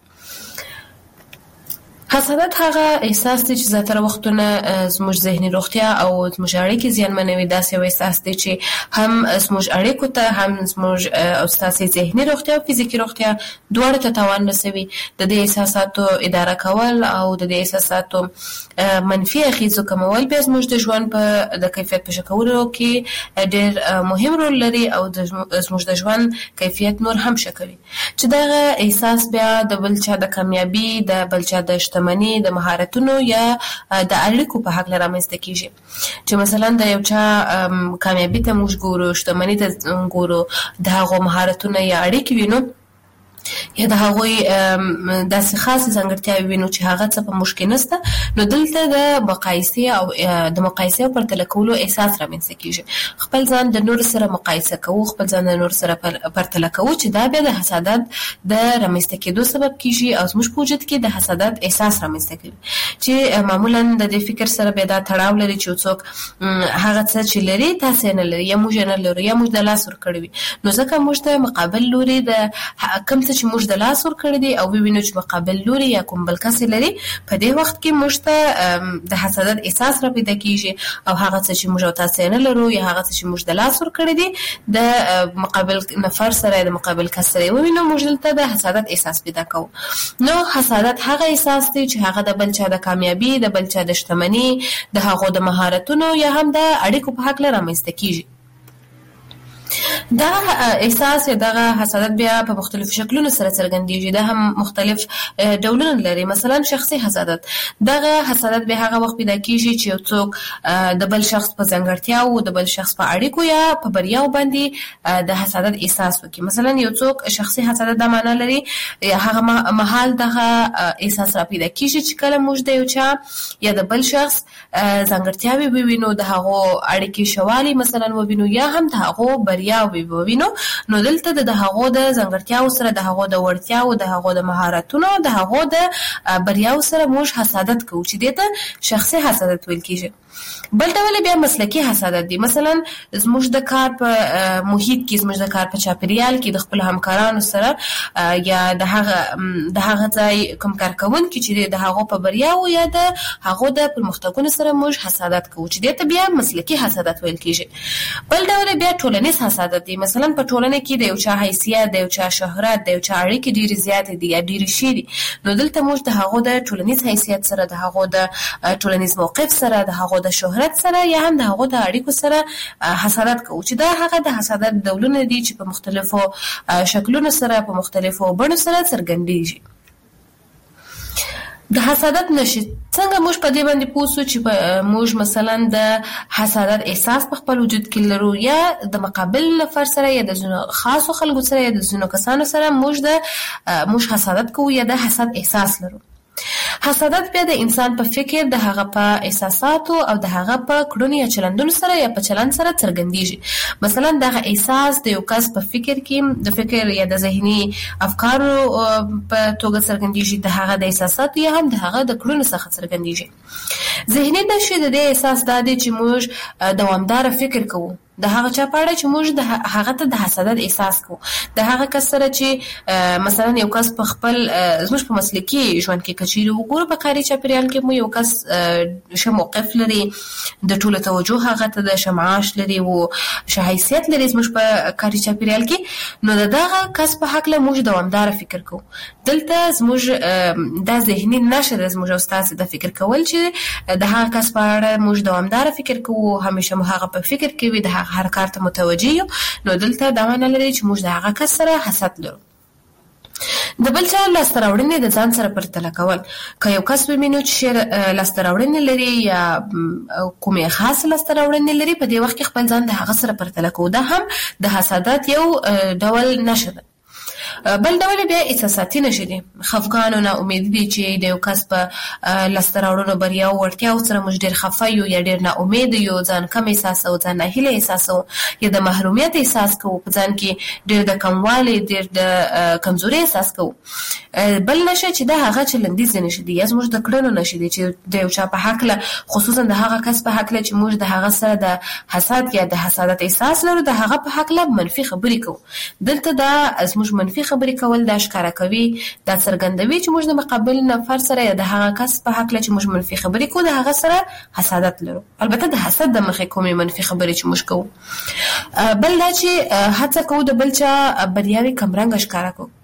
حسادت هغه احساس دی چې زیاتره وختونه زموږ ذهني روغتیا او زموږ اړیکې زیانمنوي. داسې یو احساس دی چې هم زموږ اړیکو ته هم زموږ او ستاسې ذهني روغتیا او فزیکي روغتیا دواړو ته تاوان رسوي. د دې احساساتو اداره کول او د دې احساساتو منفي اغیزو کمول بیا زموږ د ژوند په د کیفیت په ښه کولو کې ډېر مهم رول لري او زموږ د ژوند کیفیت نور هم ښه کوي. چې دغه احساس بیا د بل چا د کامیابي د بل چا د شتمنۍ د مهارتونو یا د اړیکو په حق رامنځته کیږي. چې مثلا د یو چا کامیابی ته موږ ګورو، شتمنۍ ته ګورو، د هغو مهارتونه یا اړیکې وینو یا د هغوی داسې خاصې ځانګړتیاوې وینو چې هغه څه په موږ کې نشته، نو دلته د مقایسې او پرتله کولو احساس رامنځته کیږي. خپل ځان د نورو سره مقایسه کوو، خپل ځان د نورو سره پرتله کوو چې دا بیا د حسادت د رامنځته کېدو سبب کیږي او زموږ په وجود کې د حسادت احساس رامنځته کوي چې معمولا د دې فکر سره بیا دا تړاو لري چې څوک هغه څه چې لري تاسو نه لري یا موږ نه لرو یا موږ د لاس ورکړی وي. نو ځکه موږ ته مقابل لوري د کوم څه چې موږ د لاس ورکړی دی او وینو چې مقابل لوري یا کوم بل کس لري، په دې وخت کې موږ ته د حسادت احساس را پیدا کیږي او هغه څه چې موږ تاسو نه لرو یا هغه څه چې موږ د لاس ورکړی دی د مقابل نفر سره د مقابل کس سره وینو موږ دلته د حسادت احساس پیدا کوو. نو حسادت هغه احساس دی چې هغه د بل چا د کامیابی، د بل چا د شتمنۍ، د هغو د مهارتونو یا هم د اړیکو په حق رامنځته کیږي. دا احساس یا دغه حسادت بیا په مختلفو شکلونو سره څرګندېږي. دا هم مختلف ډولونه لري. مثلا شخصي حسادت، دغه حسادت به هغه وخت پیدا کیږي چې یو څوک د بل شخص په ځانګړتیاو، د بل شخص په اړیکو یا په بریاو باندې د حسادت احساس وکړي. مثلا یو څوک شخصي حسادت د معنا لري هغه مهال دغه احساس را پیدا کیږي چې کله موږ د یو چا یا د بل شخص ځانګړتیاوې ووینو، د هغو اړیکې شوالي مثلا ووینو یا هم د هغو بریا ووینو، نو دلته د هغو د ځانګړتیاو سره، د هغو د وړتیاو، د هغو د مهارتونو، د هغو د بریاو سره موږ حسادت کوو چې دې ته شخصي حسادت ویل کیږي. بل ډول بیا مسلکی حسادت دی. مثلا زموږ د کار په محیط کې، زموږ د کار په چاپیریال کې د خپل همکارانو سره یا د هغه ځای کوم کارکوونکي چې د هغو په بریاو یا د هغو د پرمختګونو سره موږ حسادت کوو چې دې ته بیا مسلکی حسادت ویل کیږي. بل ډول بیا ټولنیز حسادت دی. مثلا په ټولنه کې د یو چا حیثیت، د یو چا شهرت، د یو چا اړیکې ډېرې زیاتې دي یا ډېرې شي دي، نو دلته موږ د هغو د ټولنیز حیثیت سره، د هغو د ټولنیز موقف سره، د هغو د شهرت سره یا هم د هغو د اړیکو سره حسادت کوو چې دا هغه د حسادت ډولونه دي چې په مختلفو شکلونو سره، په مختلفو بڼو سره څرګندېږي. د حسادت نشي څنګه موږ په دې باندې پوه شو چې موږ مثلا د حسادت احساس په خپل وجود کې لرو یا د مقابل نفر سره یا د ځینو خاصو خلکو سره یا د ځینو کسانو سره موږ حسادت کوو یا د حسد احساس لرو. حسادت بیا د انسان په فکر، د هغه په احساساتو او د هغه په کړنو یا چلندونو سره یا په چلند سره څرګندېږي. مثلا دغه احساس د یو کس په فکر کې د فکر یا د ذهني افکارو په توګه څرګندېږي، د هغه د احساساتو یا هم د هغه د کړنو څخه څرګندېږي. ذهني نشي د دې احساس دا دی چې موږ دوامدار فکر کوو د هغه چا په اړه چې موږ د هغه ته د حسادت احساس کوو، د هغه کس سره چې مثلا یو کس په خپل زموږ په مسلکي ژوند کې کچېرې وګورو، په کاري چاپیریال کې مو یو کس ښه موقف لري، د ټولو توجه هغه ته د ښه معاش لري او ښه حیثیت لري زموږ په کاري چاپیریال کې، نو د دغه کس په هکله موږ دوامداره فکر کوو. دلته زموږ دا ذهني نشه ده زموږ او ستاسې د فکر کول چې د هغه کس په اړه موږ دوامداره فکر کوو، همیشه مو هغه په فکر کې وي، د هر کار ته متوجه یو، نو دلته دا معنی لري چې موږ د هغه کس سره حسد لرو. د بل چا لاسته راوړنې د ځان سره پرتله کول، که یو کس ومینو چې لاسته راوړنې لري یا کومې خاص لاسته راوړنې لري، په دې وخت کې خپل ځان د هغه سره پرتله کوو. دا هم د حسادت یو ډول نشه ده. بل ډول بیا احساساتي نشي دي خفګان او ناامید دي چې د یو کس په لستراوړو بریا او ورتیا سره موږ ډیر خفه یو یا ډیر ناامید یو ځان کم احساس او ځان ناهیله احساس او یا د محرومیت احساس کوو په ځان کې ډیر د کموالي ډیر د کمزوري احساس کوو بل نشه چې د هغه چلندیز نشي دي یا موږ د کړنو نشي دي چې د یو چا په حق له خصوصا د هغه کس په حق له چې موږ د هغه سره د حسد یا د حسادت احساس لرو د هغه په حق له منفي خبرې کوو دلته دا موږ منفي خبرې کول دا ښکارا کوي دا څرګندوي چې موږ د مقابل نفر سره یا د هغه کس په حق له چې موږ منفي خبرې کوو د هغه سره حسادت لرو البته د حسد د مخې کومې منفي خبرې چې موږ کوو بل دا چې هڅه کوو د بل چا بریاوي کمرنګ ښکارا کوو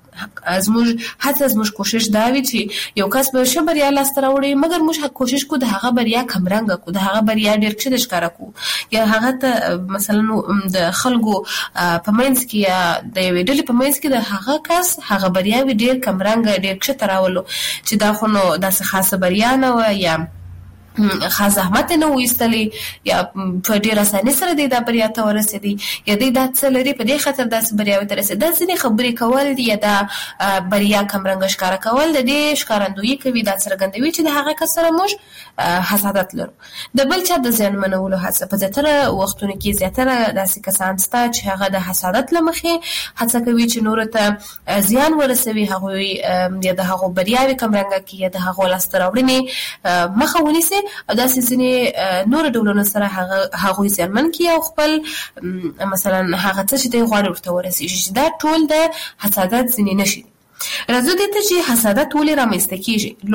زموږ کوشش دا وي چې یو کس به ښه بریا لاسته راوړي مګر موږ کوشش کوو د هغه بریا کمرنګه کوو د هغه بریا ډېر ښه ښکاره کوو یا هغه ته مثلا د خلکو په منځ کې یا د یوې ډلې په منځ کې د هغه کس هغه بریاوي ډېر کمرنګه ډېر ښه راولو چې دا خو نو داسې خاصه بریا نه وه یا خاص زحمت نه وېستلی یا په ډېر اسانۍ سره د بریا ته ورسېدي یا د دا څه لري په دې خاطر داسې بریاوي ته رسېدي دا ځینې خبرې کول دي یا دا بریا کمرنګه ښکاره کول د دې ښکارندویي کوي دا څرګندوي چې د هغه کس سره موږ حسادت لرو د بل چا د زیانمنولو هڅه په زیاتره وختونو کې زیاتره داسې کسان شته چې هغه د حسادت له مخې هڅه کوي چې نورو ته زیان ورسوي هغوی یا د هغو بریاوي کمرنګه کړي یا د هغو لاسته راوړنې مخه ونیسي او داسې ځینې نور ډولونه سره هغوی زیانمن کړي او خپل مثلا هغه څه چې دوی غواړي ورته ورسېږي چې دا ټول د حسادت ځینې نښې دي. راځو دې ته چې حسادت ولې رامنځته کېږي.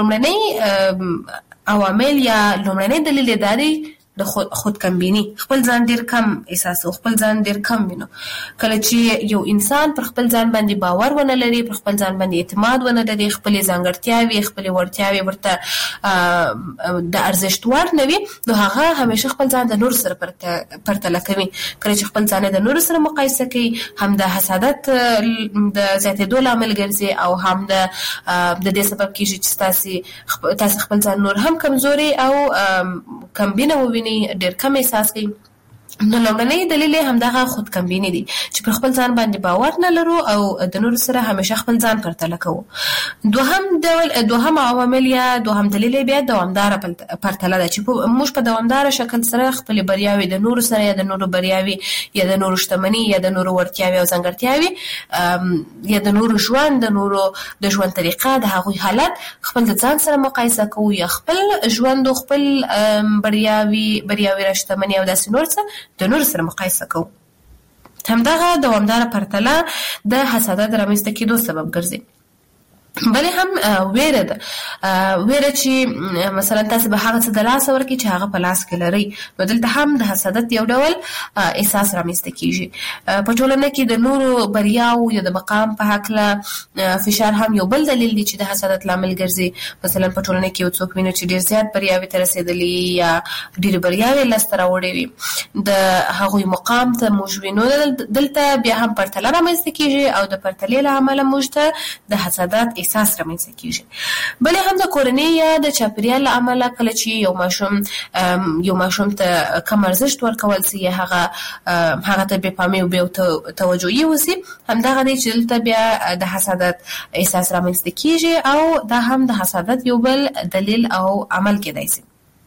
لومړنی عوامل یا لومړنی دلیل یې دا دی د خود کمبینی خپل ځان ډیر کم احساس او خپل ځان ډیر کم وینو. کله چې یو انسان پر خپل ځان باندې باور ونه لري پر خپل ځان باندې اعتماد ونه لري خپل ځانګړتیاوي خپل وړتیاوي ورته د ارزښت وړ نه وي نو هغه همیشه خپل ځان د نور سره پرتله کوي. کله چې خپل ځان د نور سره مقایسه کوي هم د حسادت د زیاتېدو لامل ګرځي او هم د دې سبب کېږي چې تاسو خپل ځان نور هم کمزوري او کمبینه وویني ډېر کم احساس کوي. نو لومړنی دلیل هم دغه خود کمبینی دي چې پر خپل ځان باندې باور نه لرو او د نور سره همیشه خپل ځان پرتله کوو. دوهم عوامل یا دوهم دلیل بیا دوامدار پرتله ده چې موږ په دوامدار شکل سره خپل بریاوي د نور سره یا د نور بریاوي یا د نور شتمنۍ یا د نور ورتیاوي او ځانګړتیاوي یا د نور ژوند د نور د ژوند طریقه د هغوی حالت خپل د ځان سره مقایسه کوو یا خپل ژوند او خپل بریاوي راشتمنۍ او داسې نور څه د نور سره مقایسه کوو. همدغه دوامداره پرتله د حسادت رامنځته کېدو سبب ګرځي. بلې هم ویره ده ویره چې مثلا تاسو به هغه څه د لاسه ورکړئ چې هغه په لاس کې لرئ نو دلته هم د حسادت یو ډول احساس رامنځته کېږي. په ټولنه کې د نورو بریاو یا د مقام په هکله فشار هم یو بل دلیل دی چې د حسادت لامل ګرځي. مثلا په ټولنه کې یو څوک ویني چې ډېر زیات بریاوي ته رسېدلي یا ډېرې بریاوې لاسته راوړې وي د هغوی مقام ته موږ وینو دلته بیا هم پرتله رامنځته کېږي او د پرتلې له امله موږ ته د حسادت احساس رامنځته کېږي. بلې هم د کورنۍ یا د چاپېریال له امله کله چې یو ماشوم ته کم ارزښت ورکول سي یا هغه ته بې پامي او بې توجهي وسي همدغه دی چې دلته بیا د حسادت احساس رامنځته کېږي او دا هم د حسادت یو بل دلیل او عمل کېدای سي.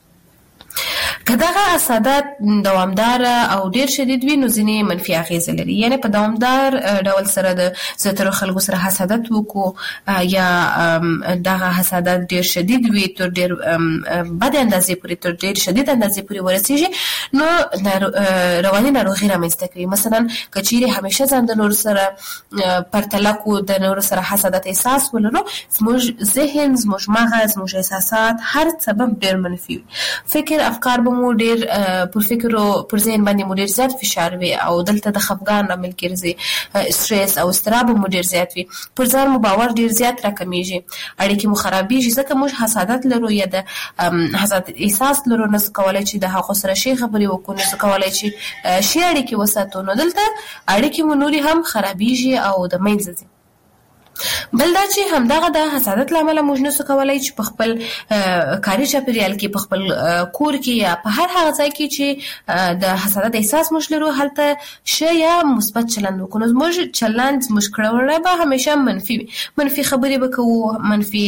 که دغه حسادت دوامدار او ډیر شدید وي نو ځینې منفي اغیزې لري. یعنی په دوامدار ډول سره د زیاترو خلکو سره حسادت وکړو یا دغه حسادت ډیر شدید وي تر ډیر بد اندازې پورې تر ډیر شدید اندازې پورې ورسیږي نو رواني ناروغي رامنځته کوي. مثلا که چیرې همیشه ځان د نور سره پرتله کو د نور سره حسادت احساس ولرو زموږ ذهن زموږ مغز زموږ احساسات هر سبب ډیر منفي وي. فکر افکار به مو ډیر پر فکر او پر ذهن باندې مو ډیر زیات فشار وي او دلته د خفګان لامل ګرځي استرس او اضطراب مو ډیر زیات وي پر ځان مو باور ډیر زیات راکمیږي اړیکې مو خرابېږي ځکه موږ حسادت لرو یا د حسادت احساس لرو نو کولای چې د هغو سره شي خبرې وکړو نو کولای چې شي اړیکې وساتو نو دلته اړیکې مو نورې هم خرابېږي او د منځه ځي. بل دا چې همدغه د حسادت لامل موږ نسو کولای چې په خپل کاري چاپیریال کې په خپل کور کې یا په هر هغه ځای کې چې د حسادت احساس موږ لرو هلته شی یا مثبت چلند وکړو. موږ چلند موږ کړو به همیشه منفي خبرې وکړو، منفي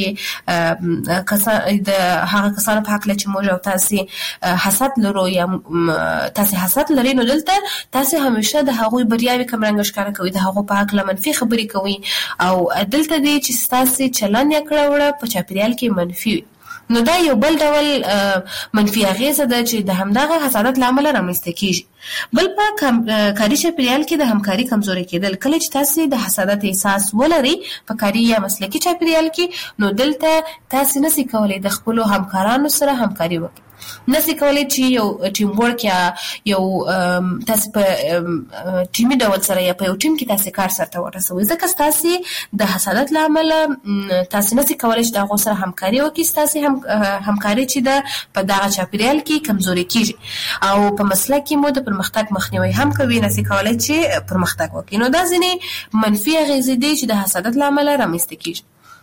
د هغه کسانو په حق چې موږ او تاسو حسد لرو یا تاسو حسد لرئ نو دلته تاسو همیشه د هغوی بریاوي کمرنګ ښکار کوي، د هغو په حق منفي خبرې کوي او دلته دی چې تاسو چلند یې کړو په چاپیریال کې منفي. نو دا یو بل ډول منفي اغیزه ده چې د همدغه حسادت لامل رامنځته کیږي. بل په کاري چاپیریال کې د همکاري کمزوري کېدل، کله چې تاسو د حسادت احساس ولرئ په کاري یا مسلکي چاپیریال کې نو دلته تاسو نشئ کولای د خپل همکارانو سره همکاري وکړئ، نشئ کولای چې یو ټیم ورک یا یو تاسو په ټیمي ډول سره یا په یو ټیم کې تاسو کار سره ورسوي، ځکه تاسو د حسادت لامل تاسو نشئ کولای چې د هغو سره همکاري وکړئ، تاسو همکاري چې ده په دغه چاپیریال کې کمزوري کیږي او په مسلک کې مو د پرمختګ مخنیوي هم کوي، نشئ کولای چې پرمختګ وکړئ. نو دا ځینې منفي اغیزې دي چې د حسادت لامل رامنځته کیږي.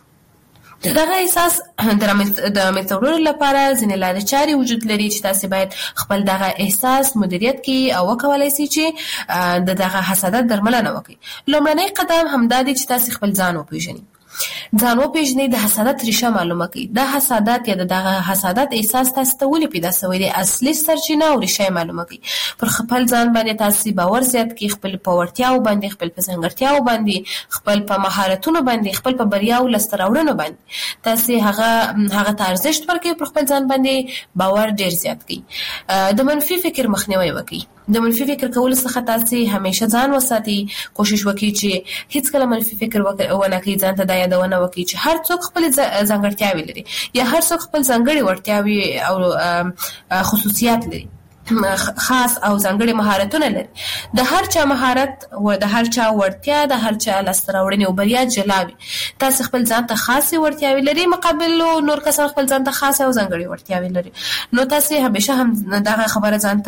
دغه احساس د منځته لپاره ځینې لارې چارې وجود لري چې تاسو باید خپل دغه احساس مدیریت کړئ او وکولای شئ چې دغه حسادت درملنه وکړئ. لومړنی قدم همدا دی چې تاسو خپل ځان وپېژنئ. ځان وپېژنئ، د حسادت ریښه معلومه کړئ. د حسادت یا دغه حسادت احساس تاسو ته ولې پیدا شوی دی، اصلي سرچینه او ریښه معلومه کړئ. پر خپل ځان باندې تاسو باور زیات کړئ، خپل په وړتیاو باندې، خپل په ځانګړتیاو باندې، خپل په مهارتونو باندې، خپل په بریاو لاسته راوړنو باندې تاسو هغه ته ارزښت ورکړئ. پر خپل ځان باندې باور ډیر زیات کړئ. د منفي فکر مخنیوي وکړئ. د منفي فکر کول څخه تاسو همیشه ځان وساتئ. کوشش وکړئ چې هیڅ کله منفي فکر ونه کړئ، ځان ته دا یادونه وکړئ چې هر څوک خپل ځانګړتیاوې لري یا هر څوک خپل ځانګړي وړتیاوې او خصوصیات لري، خاص او ځانګړي مهارتونه لري. د هر چا مهارت او د هر چا وړتیا د هر چا لاسته راوړنې او بریا جلا وي. تاسو خپل ځان ته خاصې وړتیاوې لري مقابل نور کسان خپل ځان ته خاصه او ځانګړي وړتیاوې لري. نو تاسو همیشه هم دغه خبره ځان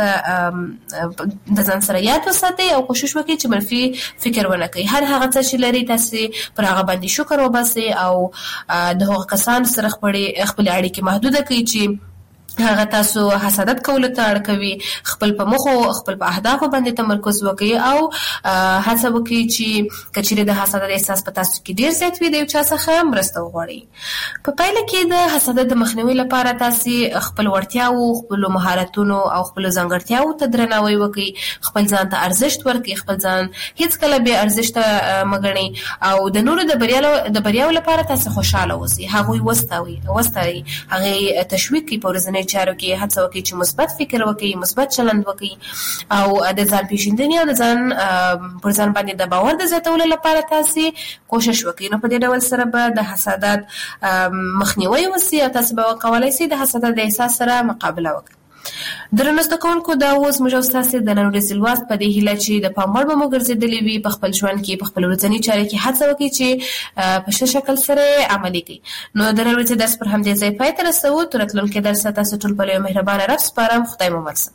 ته د ځان سره یاد وساتئ او کوشش وکړئ چې منفي فکر ونه کړئ. هر هغه څه چې لري تاسو پر هغه باندې شکر وباسئ او د هغو کسانو سره خپل اړیکې محدوده کړئ چې هغه تاسو حسادت کول ته اړ کوي. خپل په مخ او خپل په اهدافو باندې تمرکز وکړئ او هڅه وکړئ چې کچېرې د حسادت احساس په تاسو کې ډیر زیات وي د یو چا څخه مرسته وغواړئ. په پایله کې د حسادت د مخنیوي لپاره تاسو خپل وړتیاو، خپل مهارتونو او خپل ځانګړتیاو ته درناوی وکړئ. خپل ځان ته ارزښت ورکړئ. خپل ځان هیڅ کله به ارزښت مګنئ او د نورو د بریاو لپاره تاسو خوشاله اوسئ. هغوی وستایئ، هغه تشویق کړئ. په ورځني چارو کې هڅه وکړئ چې مثبت فکر وکړئ، مثبت چلند وکړئ او د ځان پیژندنې او د ځان پر ځان باندې د باور د زیاتولو لپاره تاسو کوشش وکړئ. نو په دې ډول سره به د حسادت مخنیوي وشي او تاسو به وکولای شئ د حسادت د احساس سره مقابله وکړئ. درنو زده کوونکو، دا اوس موږ تاسو د نن ورځې لوست په دې هیله چې د پام وړ به مو ګرځېدلې وي په خپل ژوند کې، په خپل ورځني چارو کې هڅه وکړئ چې په ښه شکل سره عملي کړئ. نو د نن ورځې درس پر همدې ځای پای ته رسوو. تر راتلونکي درس تاسو ټول په یو مهربانه رب سپارم. خدای مو مل شه.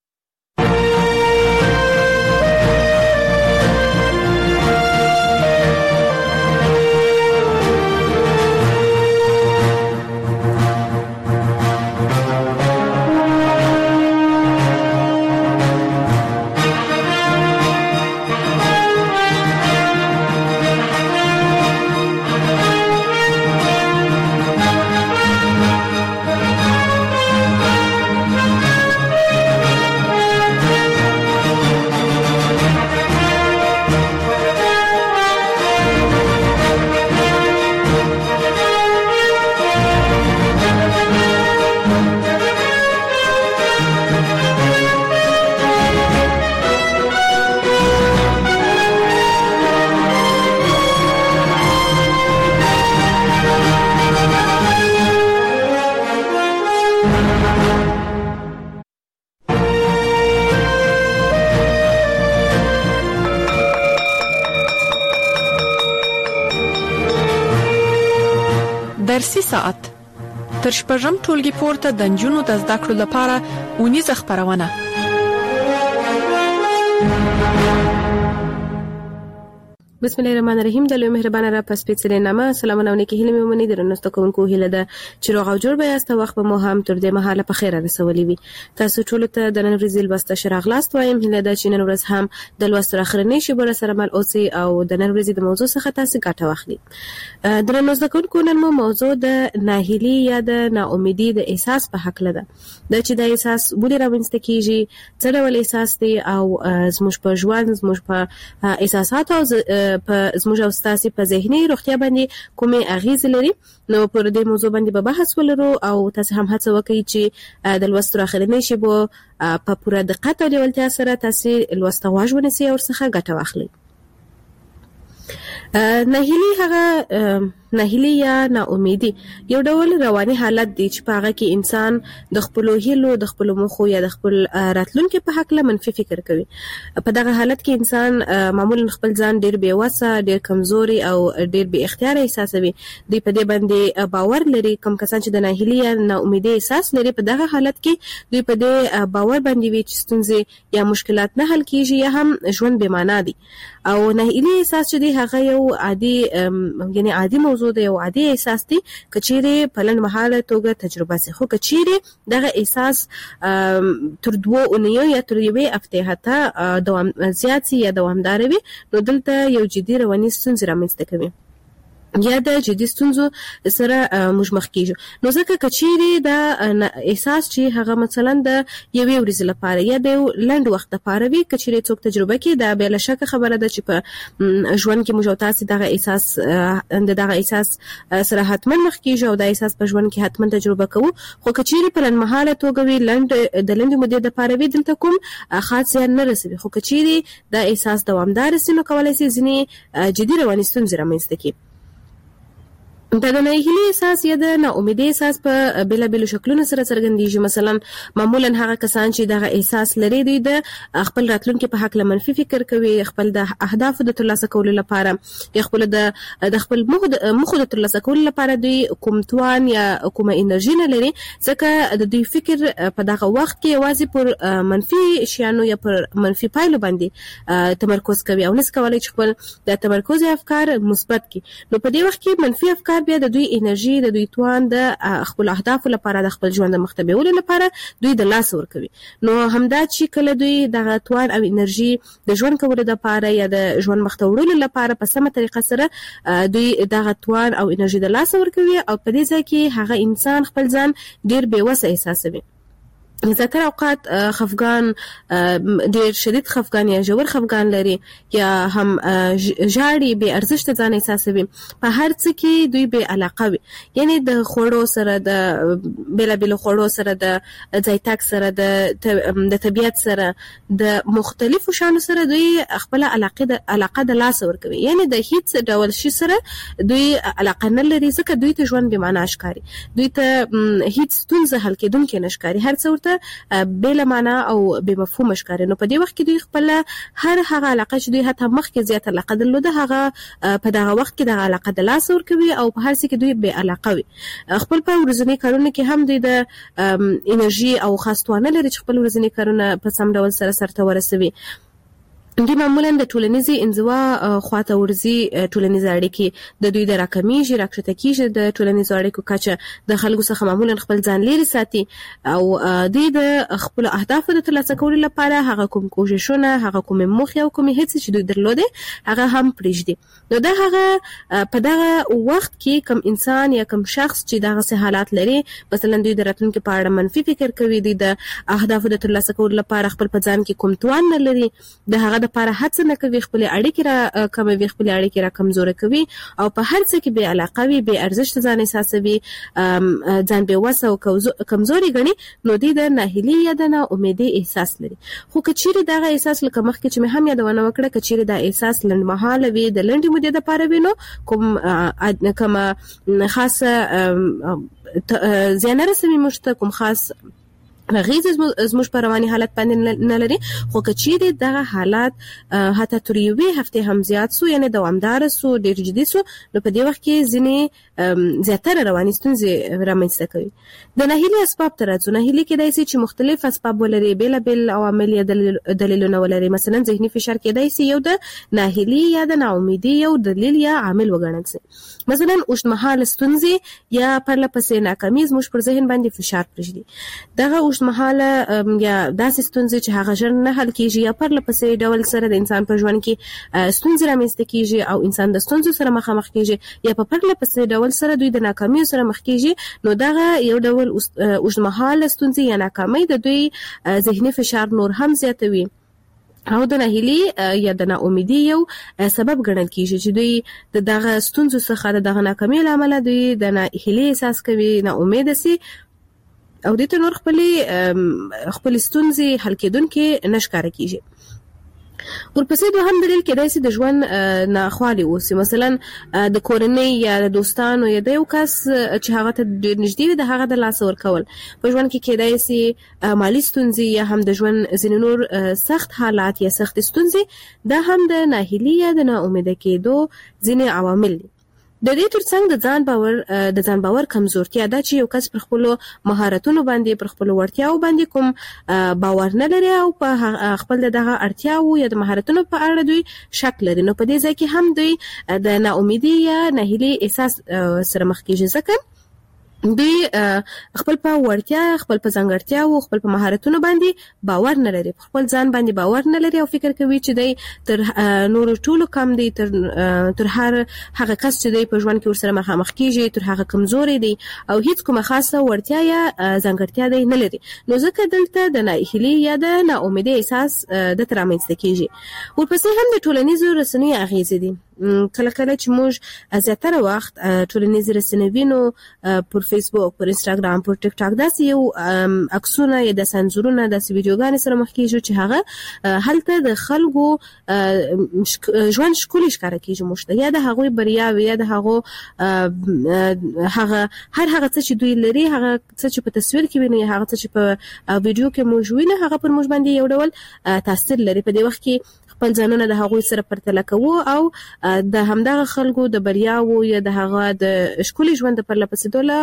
درسي ساعت تر شپږم ټولګي پورته د نجونو د زده کړو لپاره اونیزه خبرونه. بسم الله الرحمن الرحیم. د لوی مهربانه را پس پیڅلې نامه سلامونه ونی کې هیله مې د رنست کوونکو هیله ده چې روغ او جوړ به یاست. وخت به مو هم تر دې مهاله په خیر رسولي وي. تاسو ټول ته د نن ورځې لوسته شراغلاست وایم. هیله ده چې نن ورځ هم د لوست اخرنۍ شی بر سره مل اوسي او د نن ورځې د موضوع څخه تاسو ګټه واخلي. د رنست کوونکو نن مو موضوع د ناهیلي یا د ناامیدي د احساس په حق لده. د چې د احساس ولې راوځي کیږي، څه ډول احساس دی او زموږ په ژوند زموږ په احساسات او په زموږ او ستاسو په ذهني روغتیا باندې کومه اغیز لري. نو پر دې موضوع باندې به بحث ولرو او تاسو هم هڅه وکړئ چې د لوست اخرنۍ شی په پوره دقت او لیوالتیا سره تاسو لوست غواړئ ونسي او څخه ګټه واخلئ. ناهیلي هغه ناهیلي یا ناامیدي یو ډول رواني حالت دی چې په هغه کې انسان د خپل هیلو د خپل مخو یا د خپل راتلونکو په حق له منفي فکر کوي. په دغه حالت کې انسان معمولا خپل ځان ډیر بې وسه، ډیر کمزوري او ډیر بې اختیار احساسوي. دوی په دې باندې باور لري. کوم کسان چې د ناهیلي یا ناامیدي احساس لري په دغه حالت کې دوی په دې باور باندې وي چې ستونزې یا مشکلات نه حل کیږي یا هم ژوند بې معنا دي. او ناهیلي احساس چې دی هغه یو عادي یعنی عادي موضوع دی، یو عادي احساس دی کچېره په لنډ مهاله توګه تجربه سي. خو کچېره دغه احساس تر 2 اونیو یا تر 1 هفته حتی دوام زیات سي یا دوامدار وي، نو دلته یو جدي رواني ستونزې رامنځته کوي یا د جدي ستونزو سره مخ کیږي. نو ځکه کچېره د احساس چې هغه مثلا د یوې ورځې لپاره یا د لنډ وخت لپاره وي، کچېره څوک تجربه کوي دا به له شک خبره ده چې په ژوند کې موږ تاسو دغه احساس سره حتما مخ کیږي او د احساس په ژوند کې حتما تجربه کوو. خو کچېره په لنډمهاله توګه وي، د لنډ مودې لپاره وي، دلته کوم خاص زیان نه رسوي. خو کچېره د احساس دوامدار سي نو کولای شي ځینې جدي رواني ستونزې رامنځته کړي. د ناهیلي احساس یا د ناامیدۍ احساس په بیلابیلو شکلونو سره څرګندېږي. مثلا معمولا هغه کسان چې دغه احساس لري دوی د خپل راتلونکي په حق له منفي فکر کوي، خپل د اهدافو د ترلاسه کولو لپاره یا خپل مخو د ترلاسه کولو لپاره دوی کوم توان یا کومه انرژي نه لري، ځکه د دوی فکر په دغه وخت کې یوازې پر منفي شیانو یا پر منفي پایلو باندې تمرکز کوي او نس کولای چې خپل د تمرکز افکار مثبت کړي. نو په دې وخت کې منفي افکار بیا د دوی انرژي د دوی توان د خپل اهداف لپاره د خپل ژوند مختبهولو لپاره دوی د لاس ورکوي. نو همدا چې کله دوی د توان او انرژي د ژوند کولو لپاره یا د ژوند مختبهولو لپاره په سمه طریقه سره دوی د توان او انرژي د لاس ورکوي او په دې ځای کې هغه انسان خپل ځان ډیر بې وسه احساسوي. ذکر اوقات خفقان ډیر شدید خفقان یا ژور خفقان لري یا هم ژاړي، بې ارزښت ځان احساسوي، په هر څه کې دوی بې علاقه وي. یعنی د خوړو سره، د بیلابیلو خوړو سره، د ځای تک سره، د طبیعت سره، د مختلفو شانو سره دوی خپل علاقه د لاس ورکوي. یعنی د هیڅ ډول شي سره دوی علاقه نه لري، ځکه دوی ته ژوند بې معنا ښکاري، دوی ته هیڅ ستونزه حل کېدونکې نه ښکاري، هر څه بلا معنا او بے مفهوم ښکاري. نو په دې وخت کې دوی خپل هغه علاقه چې دوی حتی مخکې زیات علاقه درلوده هغه په دغه وخت کې د علاقه د لاس ورکوي او په هر څه کې دوی بې علاقه وي. خپل په ورځني کارونه کې هم دوی د انرژي او خاص توان لري چې خپل ورځني کارونه په سم ډول سره سرته ورسوي. دوی معمولا د ټولنیزي انزوا خواته ورزي، ټولنیزه اړیکې د دوی د راکمیږي، راکښته کیږي، د ټولنیزو اړیکو کچه د خلکو څخه معمولا خپل ځان لري ساتي او دوی د خپل اهدافو د ترلاسه کولو لپاره هغه کوم کوششونه، هغه کوم موخې او کوم هڅې چې دوی درلوده هغه هم پرېږدي. نو دا هغه په دغه وخت کې کوم انسان یا کوم شخص چې دغه حالات لري، مثلا دوی د راتلونکي په اړه منفي فکر کوي، دوی د اهدافو د ترلاسه کولو لپاره خپل په ځان کې کوم توان نه لري، د هغه لپاره هڅه نه کوي، خپل اړیکې را کموي، خپل اړیکې را کمزورې کوي او په هر څه کې بې علاقه وي، بې ارزښت ځان احساسوي، ځان بې وسه او کمزوري ګڼي. نو دوی د ناهیلي یا د ناامیدۍ احساس لري. خو کچېرې دغه احساس لکه مخکې چې مې هم یادونه وکړه، کچېرې دا احساس لنډمهاله وي، د لنډې مودې لپاره وي، نو کومه خاصه زیان رسوي موږ ته، کوم خاص غیز زموږ په رواني حالت باندې نه لري، خو کچې دغه حالات حتی تر یوې هفتې هم زیات سو، یعنی دوامدار سو، ډېر جدي سو، نو په دې وخت کې ځینې زیاتره رواني ستونزې رامنځته کوي. د ناهیلي اسباب ته راځو. ناهیلي کېدای شي چې مختلف اسباب ولري، بېلابېل عوامل یا دلیلونه ولري. مثلا ذهني فشار کېدای شي یو د ناهیلي یا د ناامیدۍ یو دلیل یا عامل وګڼل شي. مثلا اوږدمهاله ستونزې یا پرله پسې ناکامي زموږ پر ذهن باندې فشار پرېږدي. دغه اوږدمهاله یا داسې ستونزې چې هغه ژر نه حل کېږي یا پرله پسې ډول سره د انسان په ژوند کې ستونزې رامنځته کېږي او انسان د ستونزو سره مخامخ کېږي یا په پرله پسې ډول سره دوی د ناکامیو سره مخ کېږي، نو دغه یو ډول اوږدمهاله ستونزې یا ناکامۍ د دوی ذهني فشار نور هم زیاتوي او د ناهیلي یا د ناامیدۍ یو سبب ګڼل کېږي چې دوی د دغه ستونزو څخه د دغه ناکامۍ له امله دوی د ناهیلۍ احساس کوي، ناامیده سي او دوی ته نور خپل ستونزې حل کېدونکې نه ښکاره کېږي. ورپسې دوهم دلیل کېدای شي د ژوند ناخوالې اوسي، مثلا د کورنۍ یا د دوستانو یا د یو کس چې هغه ته ډېر نږدې وي د هغه د لاسه ورکول. په ژوند کې کېدای شي مالي ستونزې یا هم د ژوند ځینې نور سخت حالات یا سخت ستونزې، دا هم د ناهیلي یا د ناامیده کېدو ځینې عوامل دي. د دې ترڅنګ د ځان باور کمزورتیا ده چې یو کس پر خپلو مهارتونو باندې، پر خپلو وړتیاو باندې کوم باور نه لري او په خپل دغه اړتیاو یا د مهارتونو په اړه دوی شک لري، نو په دې ځای کې هم دوی د ناامیدۍ یا ناهیلۍ احساس سره مخ کېږي، ځکه دوی خپل په وړتیا، خپل په ځانګړتیاو، خپل په مهارتونو باندې باور نه لري، خپل ځان باندې باور نه لري او فکر کوي چې دی تر نورو ټولو کم دی، تر هر هغه کس چې دی په ژوند کې ورسره مخامخ کېږي تر هغه کمزوري دی او هیڅ کومه خاصه وړتیا یا ځانګړتیا دی نه لري، نو ځکه دلته د ناهیلۍ یا د ناامیدۍ احساس د رامنځته کېږي. ورپسې هم د ټولنیزو رسنیو اغېزې دي. کله کله چې موږ زیاتره وخت ټولنیزې رسنۍ وینو، پر فیسبوک، پر انستاګرام، پر ټیک ټاک، داسې یو عکسونه یا د سنزورونه، داسې ویډیوګانې سره مخ کېږو چې هغه هلته د خلکو ژوند ښکلي ښکاره کېږي موږ ته، یا د هغوی بریاوې یا د هغو هر هغه څه چې دوی لري، هغه څه چې په تصویر کې وینو یا هغه څه چې په ویډیو کې موږ وینو، هغه پر موږ باندې یو ډول تاثیر لري. په دې وخت کې خپل ځانونه د هغوی سره پرتله کوو او د همدغه خلکو د بریاوو یا د هغه د ښکلي ژوند د پرله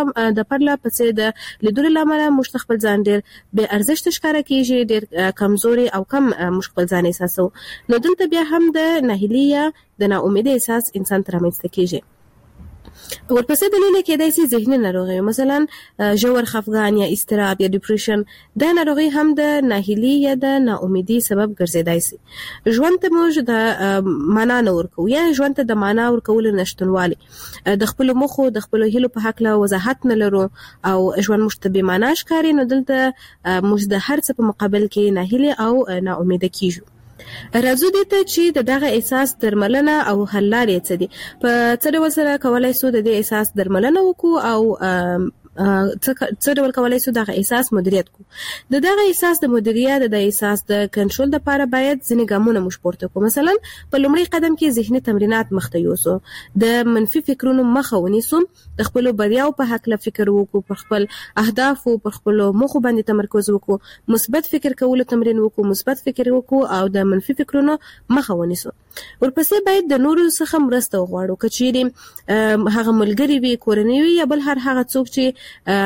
پسې د لیدلو له امله موږ ته خپل ځان ډېر بې ارزښته ښکاره کېږي، ډېر کمزوري او کم موږ خپل ځان احساسوو. نو دلته بیا هم د ناهیلۍ یا د ناامیدۍ احساس انسان ته رامنځته کېږي. ورپسې دلیل کېدای شي ذهني ناروغي، مثلا ژور خفګان یا اضطراب یا ډیپریشن. دا ناروغي هم د ناهیلۍ یا د ناامیدۍ سبب ګرځیدای شي. ژوند ته موږ د معنا نه ورکوو یا ژوند ته د معنا ورکولو نشتونوالی، د خپلو موخو، د خپلو هیلو په هکله وضاحت نه لرو او ژوند موږ ته بې معنا ښکاري، نو دلته موږ د هر څه په مقابل کې ناهیلي او ناامیده کېږو. راځو دې ته چې دغه احساس درملنه او حل لارې څه دي، په څه ډول سره کولای شو د دې احساس درملنه وکړو او څه ډول کولای شو دغه احساس مدیریت کو. دغه احساس د مدیریت، د احساس د کنټرول لپاره باید ځینې ګامونه موږ پورته کړو. مثلا په لومړي قدم کې ذهني تمرینات مخته یوسو، د منفي فکرونو مخه ونیسو، د خپل بریاو په حق له فکر وکړو، پر خپل اهداف او پر خپل موخو باندې تمرکز وکړو، مثبت فکر کولو تمرین وکړو، مثبت فکر وکړو او د منفي فکرونو مخه ونیسو. ورپسې باید د نورو څخه مرسته وغواړو، کچېرې هغه ملګری وي، کورنۍ وي یا بل هر هغه څوک چې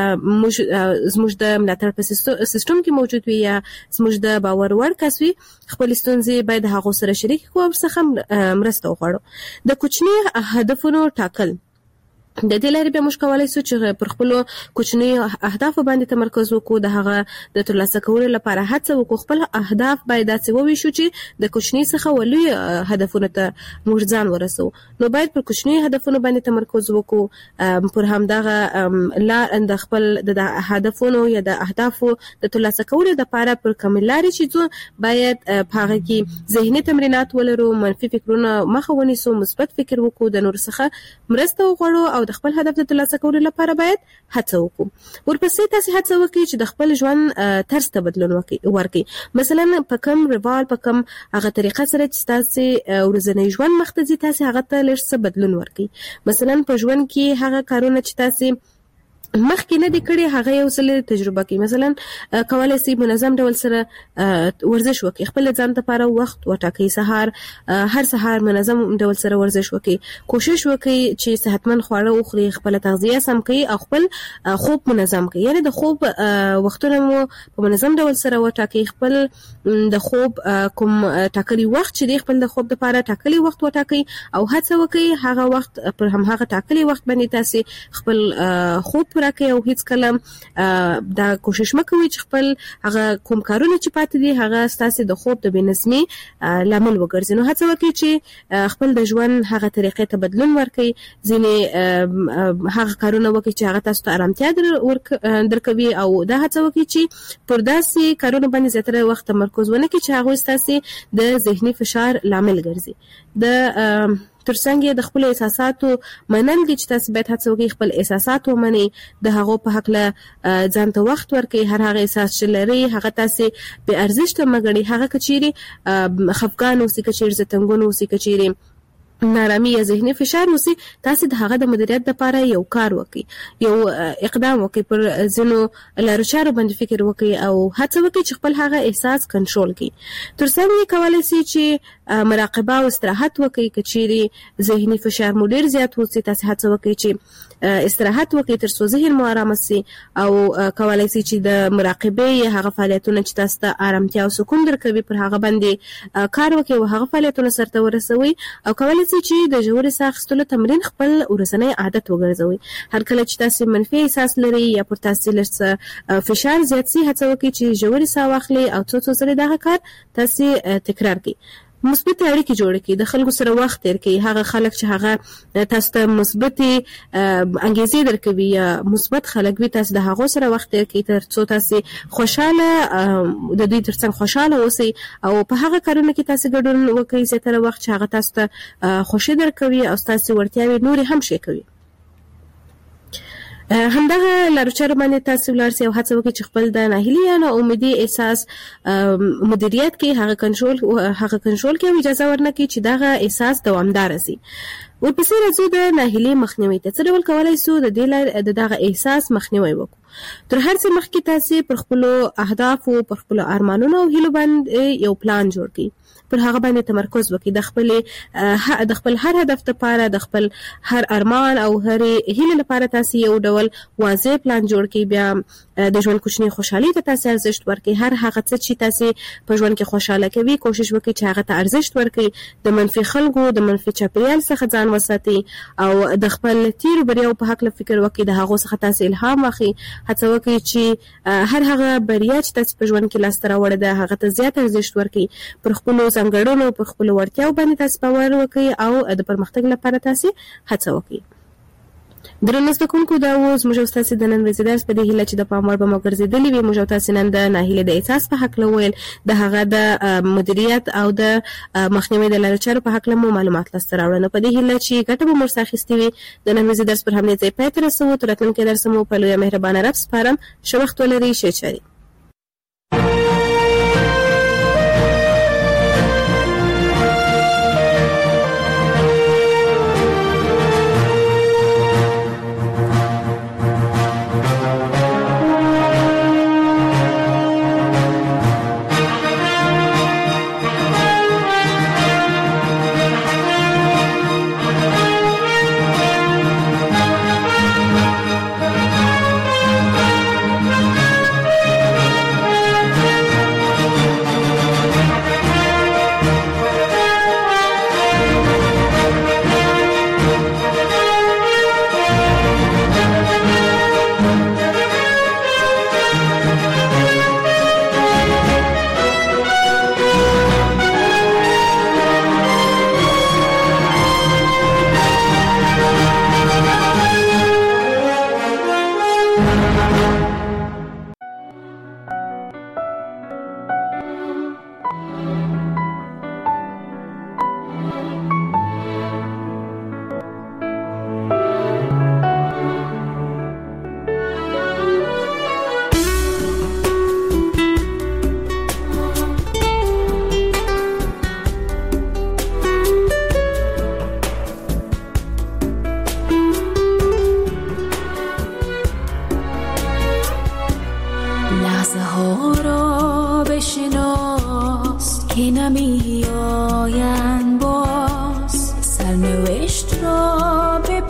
زموږ د ملاتړ په سیستم کې موجود وي یا زموږ د باور وړ کس وي، خپل ستونزې باید هغو سره شریک کړو او ورڅخه مرسته وغواړو. د کوچني هدفونو ټاکل، د دې لارې به موږ کولای شو چې پر خپلو کوچنیو اهدافو باندې تمرکز وکړو، د هغه د ترلاسه کولو لپاره هڅه وکړو. خپل اهداف باید داسې وویشو چې د کوچني څخه ولوی هدفونو ته موږ ځان ورسوو. نو باید پر کوچني هدفونو باندې تمرکز وکړو، پر همدغه د خپل د هدفونو یا د اهدافو د ترلاسه کولو لپاره پر کومې لارې چې ځو باید په هغه کې ذهني تمرینات ولرو، منفي فکرونه مخه ونیسو، مثبت فکر وکړو، د نورو څخه مرسته وغواړو او د خپل هدف د ترلاسه کولو لپاره باید هڅه وکړو. ورپسې تاسو هڅه وکړئ چې د خپل ژوند طرز ته بدلون ورکړئ. مثلا په کوم روال، په کوم هغه طریقه سره چې تاسو ورځنی ژوند مخ ته ځي، تاسو هغه ته لږ څه بدلون ورکړئ. مثلا په ژوند کې هغه کارونه چې تاسو مخکې نه دی کړی هغه یو څل تجربه کوي. مثلا کولای شي منظم ډول سره ورزش وکړي، خپل ځان لپاره وخت وټاکي، سهار هر سهار منظم ډول سره ورزش وکړي، کوشش وکړي چې صحتمند خواړه وخوري، خپل تغذیه سم کړي او خپل خوب منظم کړي. یعنی د خوب وختونه مو په منظم ډول سره وټاکي، خپل د خوب کوم ټاکلي وخت چې دی خپل د خوب لپاره ټاکلي وخت وټاکي او هڅه وکړي هغه وخت پر هم هغه ټاکلي وخت باندې تاسو خپل خوب پوره کوي او هیڅ کله دا کوشش مکوي چې خپل هغه کوم کارونه چې پاتې دي هغه ستاسو د خوب د بنظمي لامل وګرځي. نو هڅه وکړي چې خپل د ژوند هغه طریقې ته بدلون ورکړي، ځینې هغه کارونه وکړي چې هغه تاسو ته آرامتیا درکوي او دا هڅه وکړي چې پر داسې کارونه باندې زیاتره وخت تمرکز ونه کړي چې هغه ستاسو د ذهني فشار لامل ګرځي. د ترڅنګ د خپل احساساتو منل دي چې تاسو باید هڅه وکړئ خپل احساسات ومنئ، د هغو په حق له ځان ته وخت ورکړئ، هر هغه احساس چې لري هغه تاسو به ارزښت مګړئ، هغه کچيري خفقان اوسې، کچيري زتنګون اوسې، کچيري نارامي یا ذهني فشار اوسې، تاسو د هغه د مدیریت لپاره یو کار وکړئ، یو اقدام وکړئ، پر ځینو لارو چارو باندې فکر وکړئ او هڅه وکړئ چې خپل هغه احساس کنټرول کړئ. ترڅنګ یې کولای شئ چې مراقبه او استراحت وکړئ. کچيري ذهني فشار مو ډیر زیات وسی، تاسو هڅه وکړئ چې استراحت وکړئ تر څو ذهن مو آرام شي او کولای شئ چې د مراقبه یا هغه فعالیتونه چې تاسو ته آرامتیا او سکون درکوي پر هغه باندې کار وکړئ او هغه فعالیتونه سرته ورسوي او کولای چې د ژورې ساه اخیستلو تمرین خپل ورځنی عادت وګرځوي. هر کله چې تاسو منفي احساس لري یا پر تاسو لږ فشار زیات شي هڅه وکړئ چې ژورې ساه واخلئ او څو ځله دا کار تاسو تکرار کړئ. مثبت اړیکې جوړ کړئ، د خلکو سره وخت تیر کړئ، هغه خلک چې هغه تاسو ته مثبت انګیزې درکوي یا مثبت خلک وي تاسو د هغه سره وخت تیر کړئ تر څو تاسو خوشاله د دوی ترڅنګ خوشاله اوسئ او په هغه کارونه کې تاسو ګډون وکړئ زیاتره وخت چې هغه تاسو ته خوشي درکوي او تاسو ورتیاوي نور هم شي کوي. همدغه لارچار باندې تاسو ولرسي او هڅه وکړئ چې خپل د ناهیلي یا امیدي احساس مدیریت کې هغه کنټرول کې اجازه ورنکړي چې دغه احساس دوامدار شي. ورپسې راځو د ناهیلي مخنیوي ته. څه ډول کولای شو د دې دغه احساس مخنیوي وکړو؟ تر هر څه مخکې تاسو پر خپل اهداف او پر خپل ارمانونو او هیلو باندې یو پلان جوړ کړئ، پر هغه باندې تمرکز وکړئ، د خپل هر هدف لپاره، د خپل هر ارمان او هر هیله لپاره تاسو یو ډول واضح پلان جوړ کړئ. بیا د ژوند کوچنی خوشحالي ته تاسو ارزښت ورکړئ، هر هغه څه چې تاسو په ژوند کې خوشاله کوي کوشش وکړئ چې هغه ته ارزښت ورکړئ، د منفي خلکو د منفي چاپیریال څخه ځان وساتئ او د خپل تیر بریاو په حق فکر وکړئ، د هغه څخه تاسو الهام واخلئ، هڅه وکړئ چې هر هغه بریا چې تاسو په ژوند کې لاسته راوړئ د هغه ته زیات ارزښت ورکړئ، پر خپل ځانګړنو پر خپل ورتیاو باندې تاسو باور وکړئ او د پرمختګ لپاره تاسو هڅه وکړئ. درنو زدهکوونکو دا اوس موږ تاسو د نن ورځې درس په دې هیله چې د پام وړ به مو ګرځېدلې وي. موږ تاسو نن د ناهیلۍ د احساس په حق ویل، د هغه د مدیریت او د مخنیوي د لارو چارو په حق مو معلومات لاسته راوړل. په دې هیله چې ګټه به مو سره اخیستې وي. د نن ورځې درس پر همدې ځای پای ته رسوو. تر راتلونکي درس مو په لوی مهربانه رب سپارم. ښه وخت ولرئ. ښه چاري.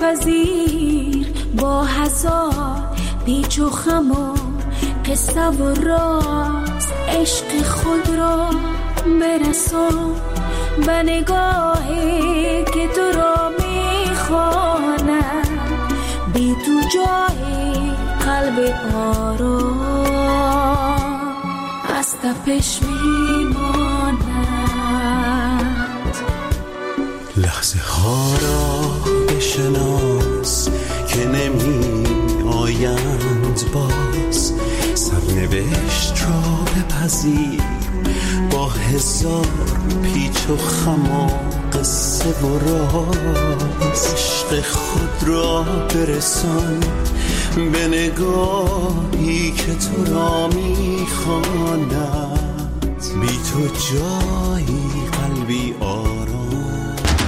پذیر با هزار پیچ و خم و قصه و راز عشق خود را برسان به نگاهی که تو را میخواند بی تو جای قلب آرام از تپش میماند. لحظه ها را بشناس که نمی آیند باز، سرنوشت را بپذیر با هزار پیچ و خم و قصه و راز. عشق خود را برسان به نگاهی که تو را میخواند بی تو جایی قلبی